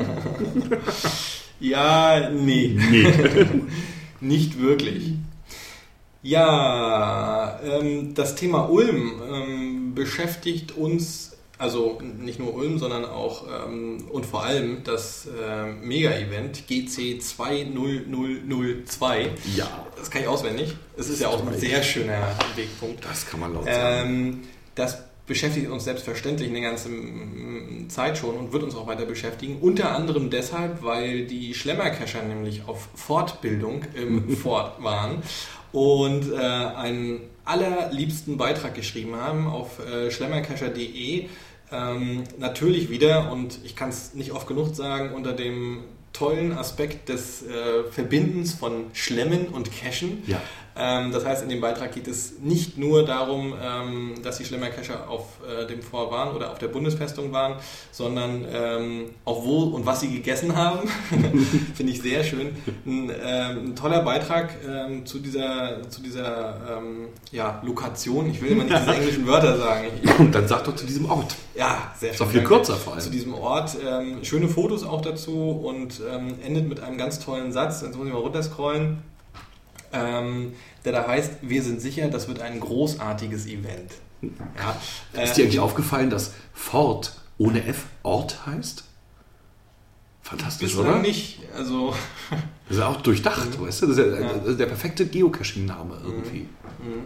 Ja, nee. Nee. Nicht wirklich. Ja, ähm, das Thema Ulm ähm, beschäftigt uns, also nicht nur Ulm, sondern auch ähm, und vor allem das äh, Mega-Event G C zwei null null null zwei. Ja. Das kann ich auswendig. Es ist ja auch ein sehr schöner Wegpunkt. Das kann man laut sagen. Ähm, das beschäftigt uns selbstverständlich eine ganze Zeit schon und wird uns auch weiter beschäftigen. Unter anderem deshalb, weil die Schlemmercacher nämlich auf Fortbildung im Fort waren und äh, einen allerliebsten Beitrag geschrieben haben auf äh, schlemmercacher punkt de. Ähm, natürlich wieder, und ich kann es nicht oft genug sagen, unter dem tollen Aspekt des äh, Verbindens von Schlemmen und Cachen. Ja. Ähm, das heißt, in dem Beitrag geht es nicht nur darum, ähm, dass die Schlemmercacher auf äh, dem Fort waren oder auf der Bundesfestung waren, sondern ähm, auch wo und was sie gegessen haben. Finde ich sehr schön. Ein, äh, ein toller Beitrag ähm, zu dieser, zu dieser ähm, ja, Lokation. Ich will immer nicht diese englischen Wörter sagen. Ich, und dann sag doch zu diesem Ort. Ja, sehr schön. Ist doch viel kürzer vor allem. Zu diesem Ort. Ähm, schöne Fotos auch dazu und ähm, endet mit einem ganz tollen Satz. Jetzt muss ich mal runterscrollen. Ähm, der da heißt, wir sind sicher, das wird ein großartiges Event. Ja, äh, ist dir eigentlich aufgefallen, dass Fort ohne F Ort heißt? Fantastisch, oder? Nicht, also... Das ist ja auch durchdacht, mhm. weißt du? Das ist ja, ja. Also der perfekte Geocaching-Name irgendwie. Mhm.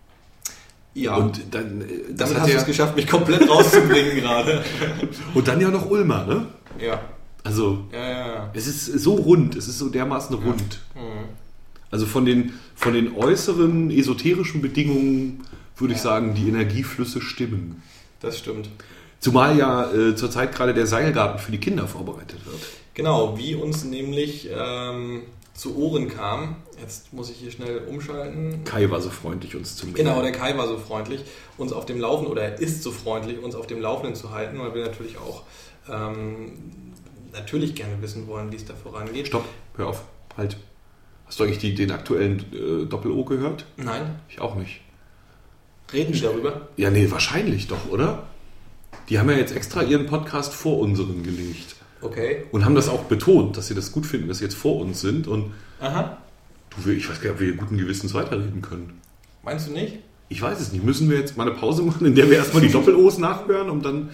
Ja, und dann, das damit hat hast du es geschafft, mich komplett rauszubringen gerade. Und dann ja noch Ulmer, ne? Ja. Also, ja, ja, ja. es ist so rund, es ist so dermaßen rund. Ja. Mhm. Also von den, von den äußeren esoterischen Bedingungen würde ja. ich sagen, die Energieflüsse stimmen. Das stimmt. Zumal ja äh, zurzeit gerade der Seilgarten für die Kinder vorbereitet wird. Genau, wie uns nämlich ähm, zu Ohren kam. Jetzt muss ich hier schnell umschalten. Kai war so freundlich, uns zu melden. Genau, der Kai war so freundlich, uns auf dem Laufenden, oder er ist so freundlich, uns auf dem Laufenden zu halten, weil wir natürlich auch ähm, natürlich gerne wissen wollen, wie es da vorangeht. Stopp, hör auf, halt. Hast du eigentlich die, den aktuellen äh, Doppel-O gehört? Nein. Ich auch nicht. Reden die darüber? Ja, nee, wahrscheinlich doch, oder? Die haben ja jetzt extra ihren Podcast vor unseren gelegt. Okay. Und haben das auch betont, dass sie das gut finden, dass sie jetzt vor uns sind. Und aha. Du, ich weiß gar nicht, ob wir guten Gewissens weiterreden können. Meinst du nicht? Ich weiß es nicht. Müssen wir jetzt mal eine Pause machen, in der wir erstmal die Doppel-O's nachhören, um dann...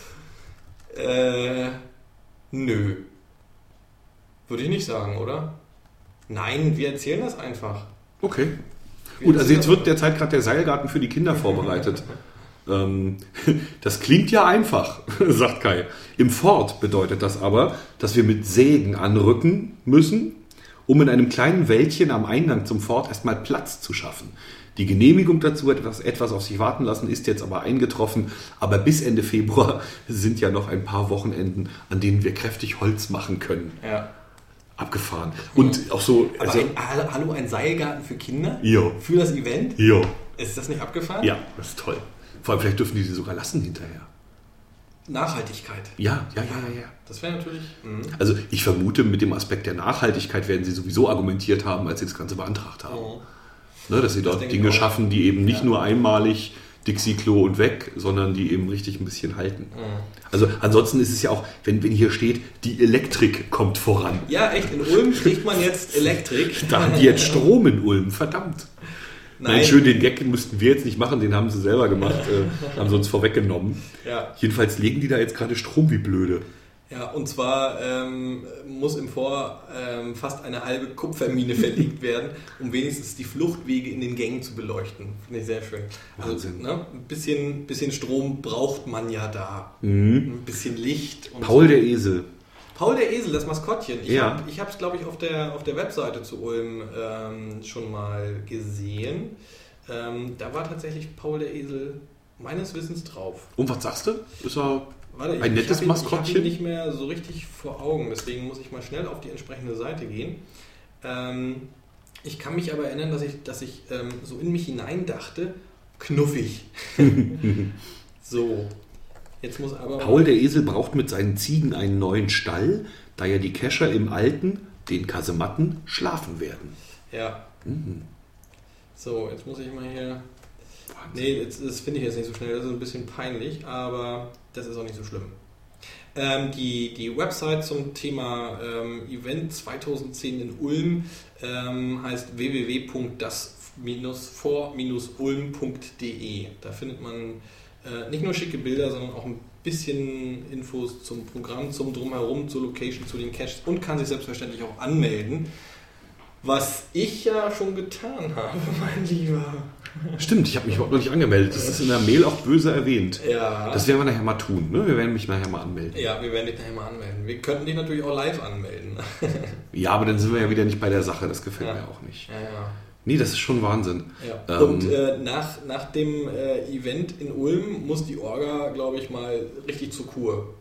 Äh, nö. Würde ich nicht sagen, oder? Nein, wir erzählen das einfach. Okay. Wir Gut, also jetzt wird derzeit gerade der Seilgarten für die Kinder vorbereitet. ähm, das klingt ja einfach, sagt Kai. Im Fort bedeutet das aber, dass wir mit Sägen anrücken müssen, um in einem kleinen Wäldchen am Eingang zum Fort erstmal Platz zu schaffen. Die Genehmigung dazu, etwas, etwas auf sich warten lassen, ist jetzt aber eingetroffen. Aber bis Ende Februar sind ja noch ein paar Wochenenden, an denen wir kräftig Holz machen können. Ja. Abgefahren. Und auch so... Aber also, ein, hallo, ein Seilgarten für Kinder? Ja. Für das Event? Ja. Ist das nicht abgefahren? Ja, das ist toll. Vor allem vielleicht dürfen die sie sogar lassen hinterher. Nachhaltigkeit. Ja, ja, ja, ja. ja. Das wäre natürlich... Mh. Also ich vermute, mit dem Aspekt der Nachhaltigkeit werden sie sowieso argumentiert haben, als sie das Ganze beantragt haben. Oh. Ne, dass sie Das dort Dinge schaffen, die eben nicht ja. nur einmalig Dixie-Klo und weg, sondern die eben richtig ein bisschen halten. Mhm. Also ansonsten ist es ja auch, wenn, wenn hier steht, die Elektrik kommt voran. Ja, echt, in Ulm kriegt man jetzt Elektrik. Da haben die jetzt Strom in Ulm, verdammt. Nein. Nein, schön, den Gag müssten wir jetzt nicht machen, den haben sie selber gemacht, äh, haben sie uns vorweggenommen. Ja. Jedenfalls legen die da jetzt gerade Strom wie blöde. Ja, und zwar ähm, muss im Vor ähm, fast eine halbe Kupfermine verlegt werden, um wenigstens die Fluchtwege in den Gängen zu beleuchten. Finde ich sehr schön. Also, Wahnsinn. ne, ein bisschen, bisschen Strom braucht man ja da. Mhm. Ein bisschen Licht. Und Paul so. der Esel. Paul der Esel, das Maskottchen. Ich Ja. habe es, glaube ich, auf der, auf der Webseite zu Ulm ähm, schon mal gesehen. Ähm, da war tatsächlich Paul der Esel meines Wissens drauf. Und was sagst du? Ist er Warte, ein nettes ich hab ihn, Maskottchen? Ich habe ihn nicht mehr so richtig vor Augen, deswegen muss ich mal schnell auf die entsprechende Seite gehen. Ähm, ich kann mich aber erinnern, dass ich, dass ich ähm, so in mich hinein dachte, knuffig. So, jetzt muss aber... Paul der Esel braucht mit seinen Ziegen einen neuen Stall, da ja die Kescher im alten, den Kasematten, schlafen werden. Ja. Mhm. So, jetzt muss ich mal hier... Nee, jetzt, das finde ich jetzt nicht so schnell, das ist ein bisschen peinlich, aber das ist auch nicht so schlimm. Ähm, die, die Website zum Thema ähm, Event zweitausendzehn in Ulm ähm, heißt w w w punkt das vor ulm punkt d e. Da findet man äh, nicht nur schicke Bilder, sondern auch ein bisschen Infos zum Programm, zum Drumherum, zur Location, zu den Caches und kann sich selbstverständlich auch anmelden. Was ich ja schon getan habe, mein Lieber. Stimmt, ich habe mich überhaupt noch nicht angemeldet. Das ist in der Mail auch böse erwähnt. Ja. Das werden wir nachher mal tun. Ne? Wir werden mich nachher mal anmelden. Ja, wir werden dich nachher mal anmelden. Wir könnten dich natürlich auch live anmelden. Ja, aber dann sind wir ja wieder nicht bei der Sache. Das gefällt Ja. mir auch nicht. Ja, ja. Nee, das ist schon Wahnsinn. Ja. Ähm, Und äh, nach, nach dem äh, Event in Ulm muss die Orga, glaube ich, mal richtig zur Kur.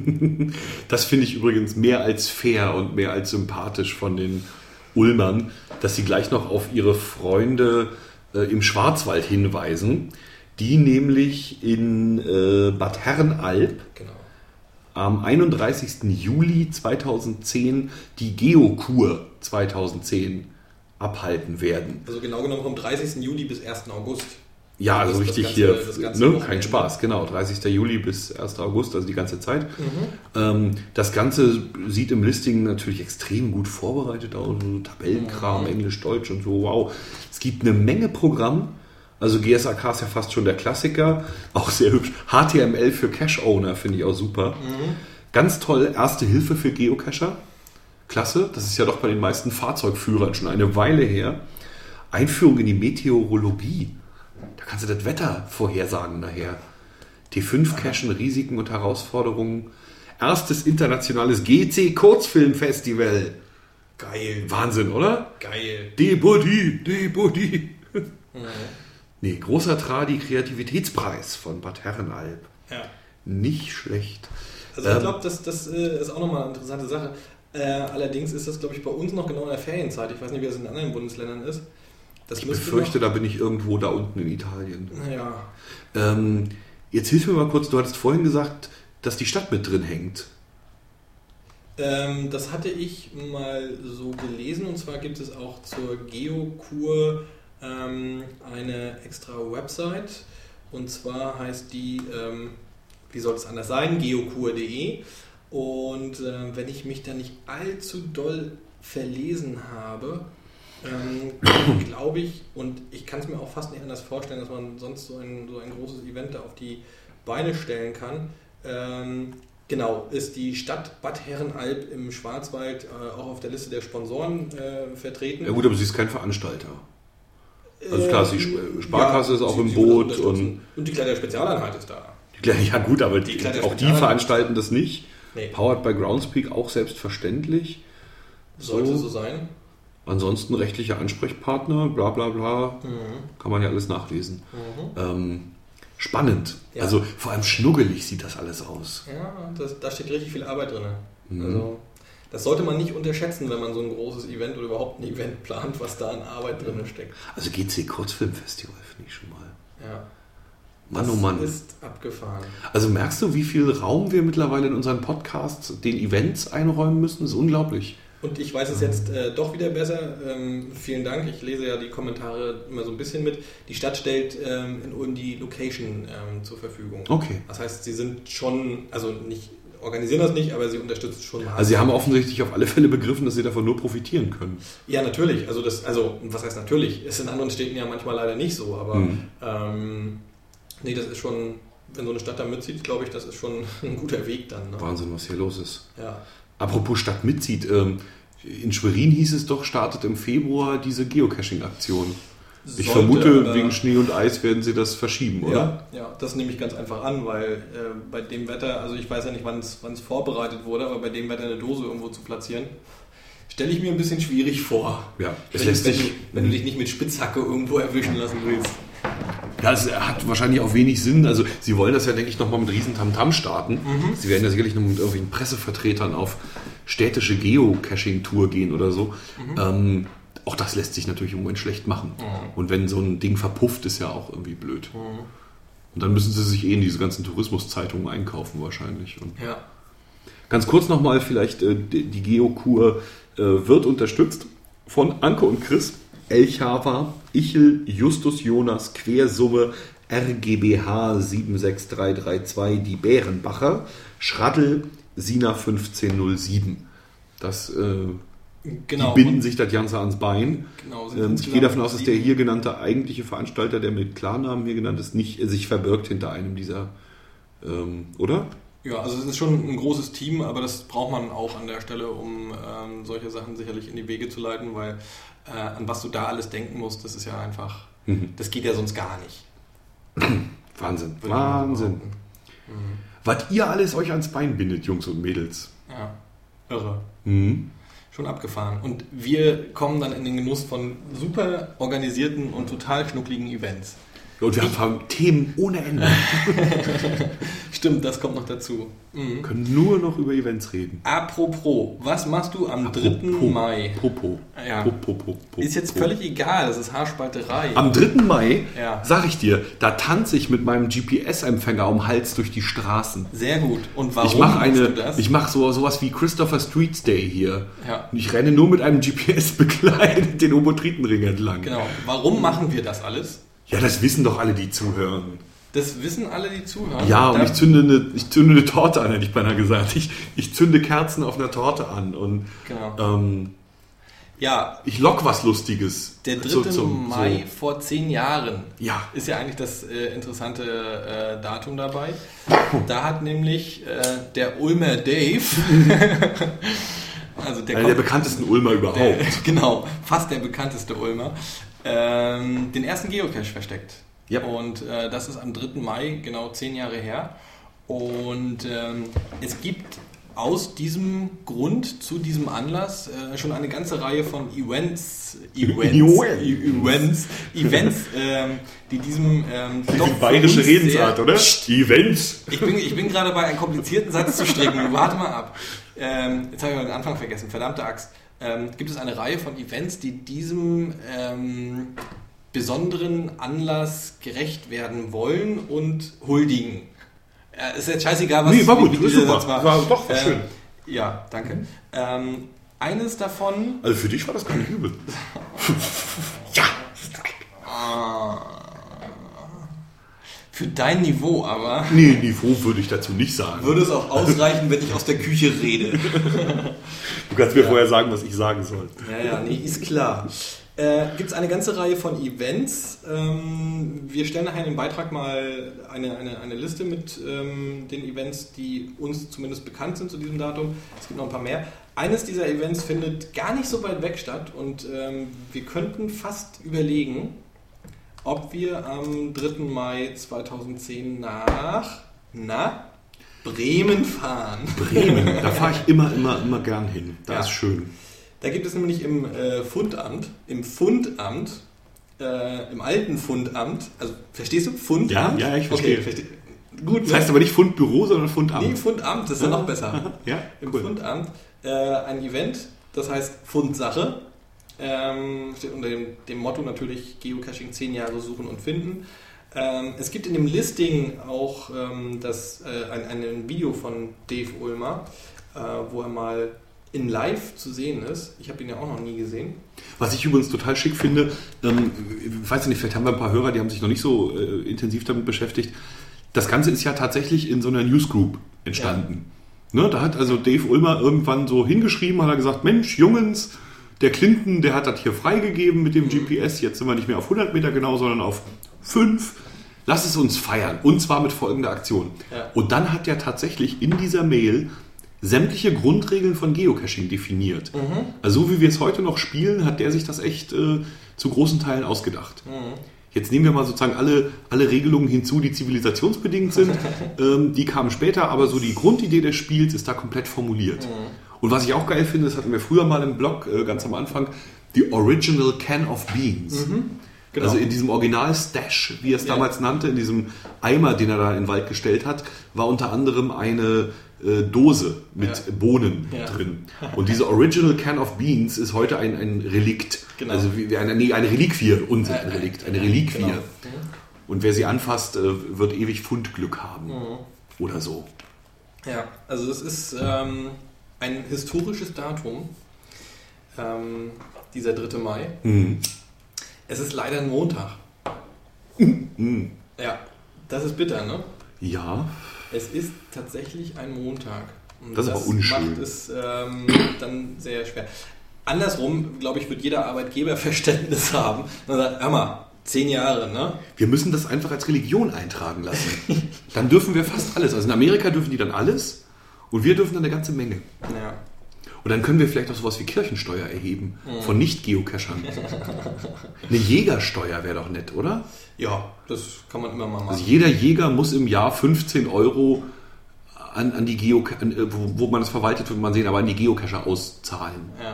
Das finde ich übrigens mehr als fair und mehr als sympathisch von den Ulmern, dass sie gleich noch auf ihre Freunde äh, im Schwarzwald hinweisen, die nämlich in äh, Bad Herrenalb Genau. am einunddreißigsten Juli zweitausendzehn die Geokur zweitausendzehn abhalten werden. Also genau genommen vom dreißigsten Juli bis ersten August. Ja, also Das- das richtig ganze- hier, das ganze ne? Wochenende. Kein Spaß, genau. dreißigsten Juli bis ersten August, also die ganze Zeit. Mhm. Ähm, das Ganze sieht im Listing natürlich extrem gut vorbereitet aus, so Tabellenkram, Mhm. Englisch, Deutsch und so, wow. Es gibt eine Menge Programm, also G S A K ist ja fast schon der Klassiker, auch sehr hübsch. H T M L für Cache-Owner finde ich auch super. Mhm. Ganz toll, Erste Hilfe für Geocacher. Klasse, das ist ja doch bei den meisten Fahrzeugführern schon eine Weile her. Einführung in die Meteorologie. Da kannst du das Wetter vorhersagen nachher. T fünf Cachen, Risiken und Herausforderungen. Erstes internationales G C Kurzfilmfestival. Geil. Wahnsinn, oder? Geil. Debody, Debody. Mhm. Nee, großer Tradi Kreativitätspreis von Bad Herrenalb. Ja. Nicht schlecht. Also ich Ähm, glaube, das, das äh, ist auch nochmal eine interessante Sache. Äh, allerdings ist das, glaube ich, bei uns noch genau in der Ferienzeit. Ich weiß nicht, wie das in anderen Bundesländern ist. Das Ich müsste befürchte, noch, da bin ich irgendwo da unten in Italien. Ja. Ähm, jetzt hilf mir mal kurz, du hattest vorhin gesagt, dass die Stadt mit drin hängt. Ähm, das hatte ich mal so gelesen, und zwar gibt es auch zur Geokur ähm, eine extra Website, und zwar heißt die, ähm, wie soll es anders sein, geokur punkt de, und äh, wenn ich mich da nicht allzu doll verlesen habe, ähm, glaube ich, und ich kann es mir auch fast nicht anders vorstellen, dass man sonst so ein, so ein großes Event da auf die Beine stellen kann. Ähm, genau, ist die Stadt Bad Herrenalb im Schwarzwald äh, auch auf der Liste der Sponsoren äh, vertreten. Ja gut, aber sie ist kein Veranstalter. Also klar, die Sp- Sparkasse ja, ist auch sie- im sie wird Boot unterstützen. und Und die kleine Spezialeinheit ist da. ja gut, aber Die die, kleine auch die Spezialeinheit- veranstalten das nicht. Nee, Powered by Groundspeak auch selbstverständlich. sollte so. so sein. Ansonsten rechtliche Ansprechpartner, bla bla bla, Mhm. kann man ja alles nachlesen. Mhm. Ähm, spannend. Ja. Also vor allem schnuggelig sieht das alles aus. Ja, das, da steht richtig viel Arbeit drin. Mhm. Also, das sollte man nicht unterschätzen, wenn man so ein großes Event oder überhaupt ein Event plant, was da an Arbeit drin steckt. Also G C Kurzfilmfestival finde ich schon mal. Ja. Mann, das oh Mann. ist abgefahren. Also merkst du, wie viel Raum wir mittlerweile in unseren Podcasts den Events einräumen müssen? Das ist unglaublich. Und ich weiß es jetzt äh, doch wieder besser. Ähm, vielen Dank. Ich lese ja die Kommentare immer so ein bisschen mit. Die Stadt stellt ähm, in Ulm die Location ähm, zur Verfügung. Okay. Das heißt, sie sind schon, also nicht organisieren das nicht, aber sie unterstützen schon mal. Also sie haben offensichtlich auf alle Fälle begriffen, dass sie davon nur profitieren können. Ja, natürlich. Also das, also was heißt natürlich? Ist in anderen Städten ja manchmal leider nicht so, aber Mhm. ähm, nee, das ist schon, wenn so eine Stadt da mitzieht, glaube ich, das ist schon ein guter Weg dann. Ne? Wahnsinn, was hier los ist. Ja. Apropos Stadt mitzieht, ähm, in Schwerin hieß es doch, startet im Februar diese Geocaching-Aktion. Ich Sollte, vermute, äh, wegen Schnee und Eis werden sie das verschieben, oder? Ja, ja, das nehme ich ganz einfach an, weil äh, bei dem Wetter, also ich weiß ja nicht, wann es vorbereitet wurde, aber bei dem Wetter eine Dose irgendwo zu platzieren, stelle ich mir ein bisschen schwierig vor. Ja, es wenn, lässt wenn, sich, du, wenn du dich nicht mit Spitzhacke irgendwo erwischen lassen willst. ja, es hat wahrscheinlich auch wenig Sinn. Also sie wollen das ja, denke ich, nochmal mit riesen Tamtam starten. Mhm. Sie werden ja sicherlich noch mit irgendwelchen Pressevertretern auf städtische Geocaching-Tour gehen oder so. Mhm. Ähm, auch das lässt sich natürlich im Moment schlecht machen. Mhm. Und wenn so ein Ding verpufft, ist ja auch irgendwie blöd. Mhm. Und dann müssen sie sich eh in diese ganzen Tourismuszeitungen einkaufen wahrscheinlich. Und ja. Ganz kurz nochmal vielleicht, äh, die Geokur äh, wird unterstützt von Anke und Chris, Elchhafer, Ichel, Justus Jonas, Quersumme, R G B H sieben sechs drei drei zwei, die Bärenbacher, Schraddel, Sina fünfzehn null sieben. Das, äh, genau. Die binden sich das Ganze ans Bein. Genau, ähm, ich gehe davon aus, dass der hier genannte eigentliche Veranstalter, der mit Klarnamen hier genannt ist, nicht äh, sich verbirgt hinter einem dieser, ähm, oder? Ja, also es ist schon ein großes Team, aber das braucht man auch an der Stelle, um ähm, solche Sachen sicherlich in die Wege zu leiten, weil äh, an was du da alles denken musst, das ist ja einfach, mhm. das geht ja sonst gar nicht. Wahnsinn, Wahnsinn. Mhm. Was ihr alles euch ans Bein bindet, Jungs und Mädels. Ja, irre. Mhm. Schon abgefahren. Und wir kommen dann in den Genuss von super organisierten und total schnuckligen Events. Und wir haben Themen ohne Ende. Stimmt, das kommt noch dazu. Mhm. Wir können nur noch über Events reden. Apropos, was machst du am Apropos, dritten Mai? Popo. Ja. Popo, Popo, ist jetzt völlig egal, das ist Haarspalterei. Am dritten Mai, ja. sag ich dir, da tanze ich mit meinem G P S-Empfänger am Hals durch die Straßen. Sehr gut. Und warum ich mach eine, du das? Ich mache so, sowas wie Christopher Streets Day hier. Ja. Und ich renne nur mit einem G P S begleitet den Obotritenring entlang. Genau. Warum machen wir das alles? Ja, das wissen doch alle, die zuhören. Das wissen alle, die zuhören? Ja, und ich zünde, eine, ich zünde eine Torte an, hätte ich beinahe gesagt. Ich, ich zünde Kerzen auf einer Torte an. Und genau. ähm, ja, ich lock was Lustiges. Der dritte So, Mai so. vor zehn Jahren ja. ist ja eigentlich das äh, interessante äh, Datum dabei. Da hat nämlich äh, der Ulmer Dave... also der, Einer der bekanntesten Ulmer überhaupt. Der, genau, fast der bekannteste Ulmer. Ähm, den ersten Geocache versteckt. Ja. Und äh, das ist am dritten Mai, genau zehn Jahre her. Und ähm, es gibt aus diesem Grund, zu diesem Anlass, äh, schon eine ganze Reihe von Events, Events, Events, Events ähm, die diesem ähm, die doch bayerische Redensart, sehr, oder? Psst, Events. Ich bin, ich bin gerade bei einem komplizierten Satz zu stricken. Warte mal ab. Ähm, jetzt habe ich mal den Anfang vergessen. Verdammte Axt. Ähm, gibt es eine Reihe von Events, die diesem ähm, besonderen Anlass gerecht werden wollen und huldigen. Äh, ist jetzt scheißegal, was nee, war gut, wie, wie super. Satz war. War doch war äh, schön. Ja, danke. Ähm, eines davon... Also für dich war das gar nicht übel. Ja! Für dein Niveau aber... Nee, Niveau würde ich dazu nicht sagen. Würde es auch ausreichen, wenn ich aus der Küche rede. Du kannst mir ja. vorher sagen, was ich sagen soll. Ja, ja, nee, ist klar. Äh, gibt es eine ganze Reihe von Events. Ähm, wir stellen nachher in den Beitrag mal eine, eine, eine Liste mit ähm, den Events, die uns zumindest bekannt sind zu diesem Datum. Es gibt noch ein paar mehr. Eines dieser Events findet gar nicht so weit weg statt und ähm, wir könnten fast überlegen, ob wir am dritten Mai zweitausendzehn nach na, Bremen fahren. Bremen, da fahre ich immer, immer, immer gern hin. Da ja. ist schön. Da gibt es nämlich im äh, Fundamt, im Fundamt, äh, im alten Fundamt, also verstehst du? Fundamt? Ja, ja, ich verstehe. Okay, verstehe. Gut, das heißt ne? aber nicht Fundbüro, sondern Fundamt. Nee, Fundamt, das ist ja noch besser. Ja, Im cool. Fundamt äh, ein Event, das heißt Fundsache. Ähm, steht unter dem, dem Motto natürlich Geocaching zehn Jahre suchen und finden. Ähm, es gibt in dem Listing auch ähm, das, äh, ein, ein Video von Dave Ulmer, äh, wo er mal in live zu sehen ist. Ich habe ihn ja auch noch nie gesehen. Was ich übrigens total schick finde, ähm, ich weiß nicht, vielleicht haben wir ein paar Hörer, die haben sich noch nicht so äh, intensiv damit beschäftigt. Das Ganze ist ja tatsächlich in so einer Newsgroup entstanden. Ja. Ne, da hat also Dave Ulmer irgendwann so hingeschrieben, hat er gesagt, Mensch, Jungens, der Clinton, der hat das hier freigegeben mit dem mhm. G P S. Jetzt sind wir nicht mehr auf hundert Meter genau, sondern auf fünf. Lass es uns feiern. Und zwar mit folgender Aktion. Ja. Und dann hat er tatsächlich in dieser Mail sämtliche Grundregeln von Geocaching definiert. Mhm. Also so wie wir es heute noch spielen, hat der sich das echt äh, zu großen Teilen ausgedacht. Mhm. Jetzt nehmen wir mal sozusagen alle, alle Regelungen hinzu, die zivilisationsbedingt sind. ähm, die kamen später, aber so die Grundidee des Spiels ist da komplett formuliert. Mhm. Und was ich auch geil finde, das hatten wir früher mal im Blog, äh, ganz am Anfang, die Original Can of Beans. Mhm. Genau. Also in diesem Original-Stash, wie er es ja. damals nannte, in diesem Eimer, den er da in den Wald gestellt hat, war unter anderem eine äh, Dose mit ja. Bohnen ja. drin. Und diese Original Can of Beans ist heute ein, ein Relikt. Genau. Also wie eine, nee, eine Reliquie, Unsinn, ein Relikt, eine Reliquie. Genau. Und wer sie anfasst, äh, wird ewig Fundglück haben. Mhm. Oder so. Ja, also das ist ähm, ein historisches Datum, ähm, dieser dritte Mai. Mhm. Es ist leider ein Montag. Mhm. Ja, das ist bitter, ne? Ja. Es ist tatsächlich ein Montag. Und das ist aber unschön. Das macht es ähm, dann sehr schwer. Andersrum, glaube ich, wird jeder Arbeitgeber Verständnis haben. Und sagt, hör mal, zehn Jahre, ne? Wir müssen das einfach als Religion eintragen lassen. Dann dürfen wir fast alles. Also in Amerika dürfen die dann alles und wir dürfen dann eine ganze Menge. Ja. Und dann können wir vielleicht auch sowas wie Kirchensteuer erheben mhm. von Nicht-Geocachern. Eine Jägersteuer wäre doch nett, oder? Ja, das kann man immer mal machen. Also jeder Jäger muss im Jahr fünfzehn Euro an, an die Geocacher, wo, wo man das verwaltet, wird man sehen, aber an die Geocacher auszahlen. Ja.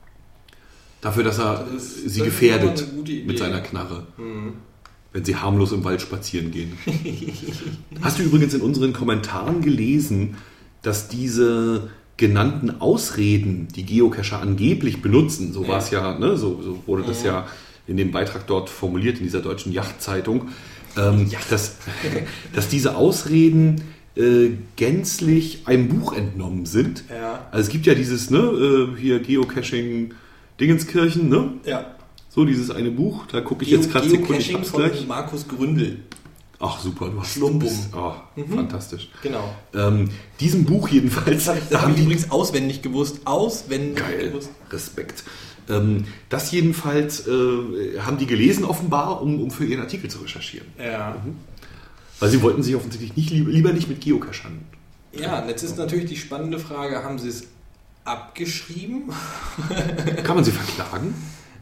Dafür, dass er das ist, sie das gefährdet mit seiner Knarre. Mhm. Wenn sie harmlos im Wald spazieren gehen. Hast du übrigens in unseren Kommentaren gelesen, dass diese genannten Ausreden, die Geocacher angeblich benutzen, so ja. war es ja, ne, so, so wurde das ja. ja in dem Beitrag dort formuliert, in dieser deutschen Yachtzeitung, ähm, ja. dass, dass diese Ausreden äh, gänzlich einem Buch entnommen sind. Ja. Also es gibt ja dieses, ne, äh, hier Geocaching Dingenskirchen, ne? Ja. So, dieses eine Buch, da gucke ich Geo- jetzt gerade sekundig, ich hab's gleich. Von Markus Gründel. Ach super, du hast Schlumbum. Oh, mhm. Fantastisch. Genau. Ähm, diesem Buch jedenfalls. Das habe ich, hab ich übrigens auswendig gewusst. Auswendig geil. gewusst. Respekt. Ähm, das jedenfalls äh, haben die gelesen offenbar, um, um für ihren Artikel zu recherchieren. Ja. Mhm. Weil sie wollten sich offensichtlich nicht, lieber nicht mit Geocachern. Ja, und jetzt ist natürlich die spannende Frage, haben sie es abgeschrieben? Kann man sie verklagen?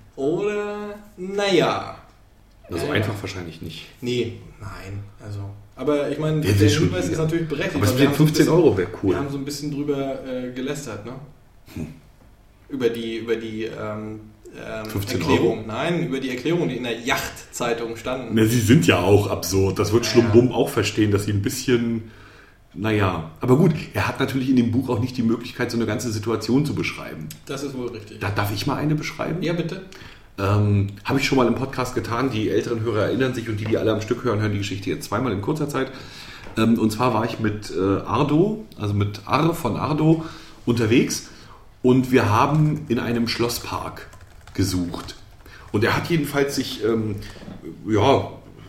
Oder, naja. Also ja, einfach wahrscheinlich nicht. Nee, nein. Also, aber ich meine, der, der Hinweis ist natürlich berechtigt. Aber es mit fünfzehn Euro wäre cool. Wir haben so ein bisschen drüber äh, gelästert, ne? Hm. Über die, über die ähm, ähm, Erklärung. Euro? Nein, über die Erklärung, die in der Yachtzeitung standen. Na, sie sind ja auch absurd. Das wird ja. Schlumbum auch verstehen, dass sie ein bisschen... Naja, aber gut, er hat natürlich in dem Buch auch nicht die Möglichkeit, so eine ganze Situation zu beschreiben. Das ist wohl richtig. Da, darf ich mal eine beschreiben? Ja, bitte. Ähm, habe ich schon mal im Podcast getan. Die älteren Hörer erinnern sich und die, die alle am Stück hören, hören die Geschichte jetzt zweimal in kurzer Zeit. Ähm, und zwar war ich mit äh, Ardo, also mit Arre von Ardo unterwegs und wir haben in einem Schlosspark gesucht. Und er hat jedenfalls sich, ähm, ja...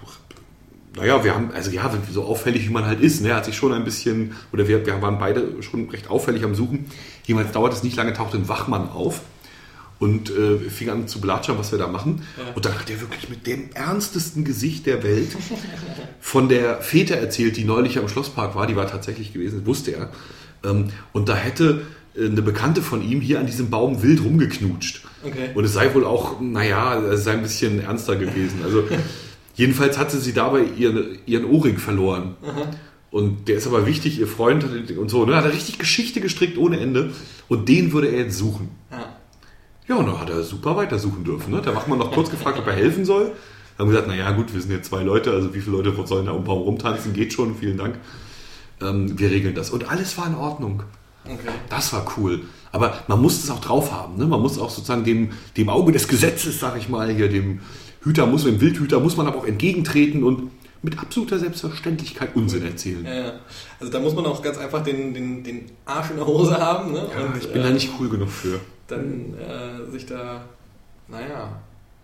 Naja, wir haben, also ja, so auffällig wie man halt ist, ne, er hat sich schon ein bisschen, oder wir, wir waren beide schon recht auffällig am Suchen. Jedenfalls dauert es nicht lange, taucht ein Wachmann auf und äh, fing an zu belatschern, was wir da machen. Ja. Und dann hat er wirklich mit dem ernstesten Gesicht der Welt von der Fete erzählt, die neulich am Schlosspark war, die war tatsächlich gewesen, wusste er. Ähm, und da hätte eine Bekannte von ihm hier an diesem Baum wild rumgeknutscht. Okay. Und es sei wohl auch, naja, es sei ein bisschen ernster gewesen. Also jedenfalls hatte sie dabei ihren, ihren Ohrring verloren. Aha. Und der ist aber wichtig, ihr Freund und so. Ne? Hat er richtig Geschichte gestrickt ohne Ende. Und den würde er jetzt suchen. Ja, ja und dann hat er super weitersuchen dürfen. Ne? Da macht man noch kurz gefragt, ob er helfen soll. Dann haben wir gesagt, naja gut, wir sind jetzt zwei Leute, also wie viele Leute sollen da um den Baum rumtanzen? Geht schon, vielen Dank. Ähm, wir regeln das. Und alles war in Ordnung. Okay. Das war cool. Aber man muss es auch drauf haben. Ne? Man muss auch sozusagen dem, dem Auge des Gesetzes, sag ich mal, hier dem Hüter muss, dem Wildhüter muss man aber auch entgegentreten und mit absoluter Selbstverständlichkeit Unsinn erzählen. Ja, also da muss man auch ganz einfach den, den, den Arsch in der Hose haben. Ne? Ja, und, ich bin äh, da nicht cool genug für. Dann äh, sich da, naja,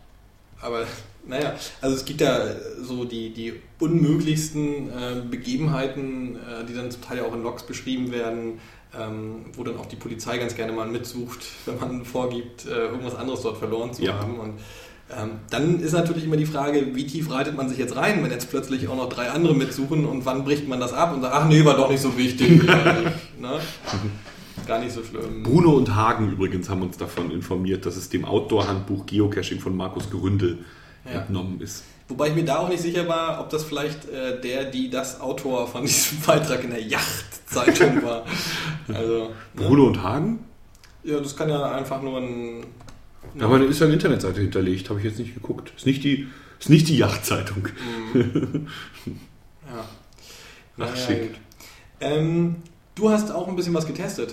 aber naja, also es gibt ja so die, die unmöglichsten äh, Begebenheiten, äh, die dann zum Teil auch in Logs beschrieben werden, ähm, wo dann auch die Polizei ganz gerne mal mitsucht, wenn man vorgibt, äh, irgendwas anderes dort verloren zu ja. haben. Und ähm, dann ist natürlich immer die Frage, wie tief reitet man sich jetzt rein, wenn jetzt plötzlich auch noch drei andere mitsuchen und wann bricht man das ab und sagt, ach nee, war doch nicht so wichtig. Ne? Gar nicht so schlimm. Bruno und Hagen übrigens haben uns davon informiert, dass es dem Outdoor-Handbuch Geocaching von Markus Geründel ja. entnommen ist. Wobei ich mir da auch nicht sicher war, ob das vielleicht äh, der, die das Autor von diesem Beitrag in der Yachtzeitung war. Also, Bruno ne? und Hagen? Ja, das kann ja einfach nur ein... Ja, aber da ist ja eine Internetseite hinterlegt, habe ich jetzt nicht geguckt. Ist nicht die, ist nicht die Yachtzeitung. Mhm. Ja. Ach, schick. Ähm, du hast auch ein bisschen was getestet.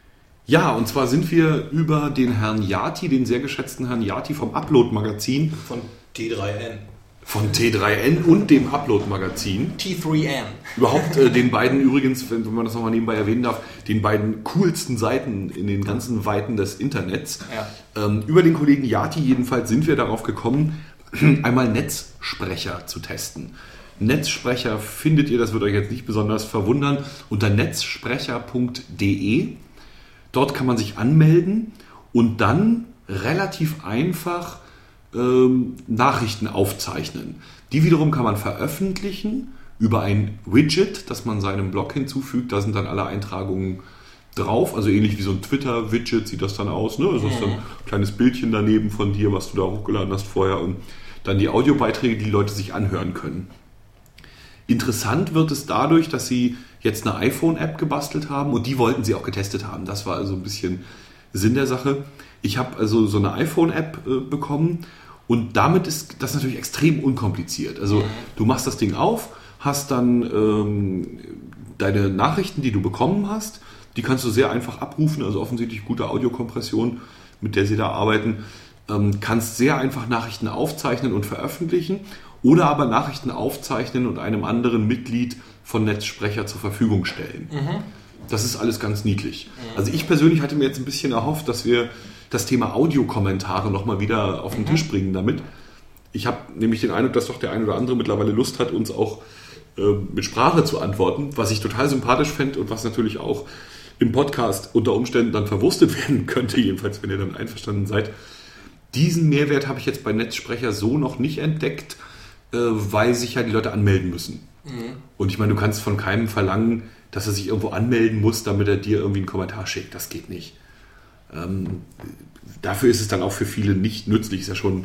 Ja, und zwar sind wir über den Herrn Yati, den sehr geschätzten Herrn Yati vom Upload-Magazin. Von T drei N. Von T drei N und dem Upload-Magazin. T drei N. Überhaupt äh, den beiden übrigens, wenn, wenn man das nochmal nebenbei erwähnen darf, den beiden coolsten Seiten in den ganzen Weiten des Internets. Ja. Ähm, über den Kollegen Yati jedenfalls sind wir darauf gekommen, einmal Netzsprecher zu testen. Netzsprecher findet ihr, das wird euch jetzt nicht besonders verwundern, unter netzsprecher punkt de. Dort kann man sich anmelden und dann relativ einfach ähm, Nachrichten aufzeichnen. Die wiederum kann man veröffentlichen über ein Widget, das man seinem Blog hinzufügt. Da sind dann alle Eintragungen drauf, also ähnlich wie so ein Twitter-Widget sieht das dann aus. Ne? Das ist dann ein kleines Bildchen daneben von dir, was du da hochgeladen hast vorher und dann die Audiobeiträge, die die Leute sich anhören können. Interessant wird es dadurch, dass sie jetzt eine iPhone-App gebastelt haben und die wollten sie auch getestet haben. Das war also ein bisschen Sinn der Sache. Ich habe also so eine iPhone-App äh, bekommen und damit ist das natürlich extrem unkompliziert. Also du machst das Ding auf, hast dann ähm, deine Nachrichten, die du bekommen hast, die kannst du sehr einfach abrufen, also offensichtlich gute Audiokompression, mit der sie da arbeiten. Ähm, kannst sehr einfach Nachrichten aufzeichnen und veröffentlichen. Oder aber Nachrichten aufzeichnen und einem anderen Mitglied von Netzsprecher zur Verfügung stellen. Mhm. Das ist alles ganz niedlich. Mhm. Also ich persönlich hatte mir jetzt ein bisschen erhofft, dass wir das Thema Audiokommentare nochmal wieder auf den mhm. Tisch bringen damit. Ich habe nämlich den Eindruck, dass doch der ein oder andere mittlerweile Lust hat, uns auch äh, mit Sprache zu antworten, was ich total sympathisch fände und was natürlich auch im Podcast unter Umständen dann verwurstet werden könnte, jedenfalls wenn ihr dann einverstanden seid. Diesen Mehrwert habe ich jetzt bei Netzsprecher so noch nicht entdeckt, weil sich ja die Leute anmelden müssen. Mhm. Und ich meine, du kannst von keinem verlangen, dass er sich irgendwo anmelden muss, damit er dir irgendwie einen Kommentar schickt. Das geht nicht. Ähm, dafür ist es dann auch für viele nicht nützlich. Ist ja schon,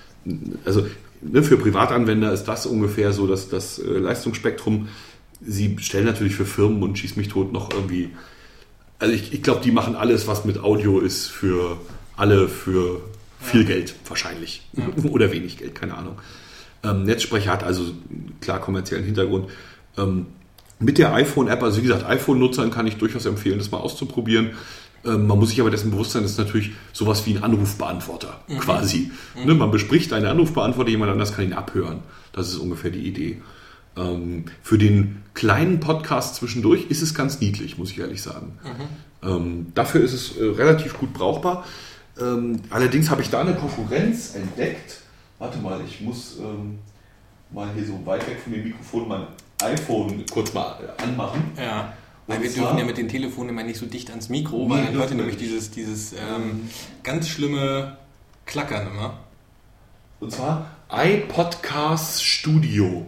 also ne, für Privatanwender ist das ungefähr so, dass das äh, Leistungsspektrum, sie stellen natürlich für Firmen und schieß mich tot noch irgendwie, also ich, ich glaube, die machen alles, was mit Audio ist, für alle für viel ja. Geld wahrscheinlich. Ja. Oder wenig Geld, keine Ahnung. Ähm, Netzsprecher hat also klar kommerziellen Hintergrund. Ähm, mit der iPhone-App, also wie gesagt, iPhone-Nutzern kann ich durchaus empfehlen, das mal auszuprobieren. Ähm, man muss sich aber dessen bewusst sein, das ist natürlich sowas wie ein Anrufbeantworter mhm. quasi. Mhm. Ne, man bespricht einen Anrufbeantworter, jemand anders kann ihn abhören. Das ist ungefähr die Idee. Ähm, für den kleinen Podcast zwischendurch ist es ganz niedlich, muss ich ehrlich sagen. Mhm. Ähm, dafür ist es äh, relativ gut brauchbar. Ähm, allerdings habe ich da eine Konkurrenz entdeckt. Warte mal, ich muss ähm, mal hier so weit weg von dem Mikrofon mein iPhone kurz mal anmachen. Ja, weil wir dürfen ja mit den Telefonen immer nicht so dicht ans Mikro, nee, weil dann hört ihr nämlich dieses, dieses ähm, ganz schlimme Klackern immer. Und zwar iPodcast Studio.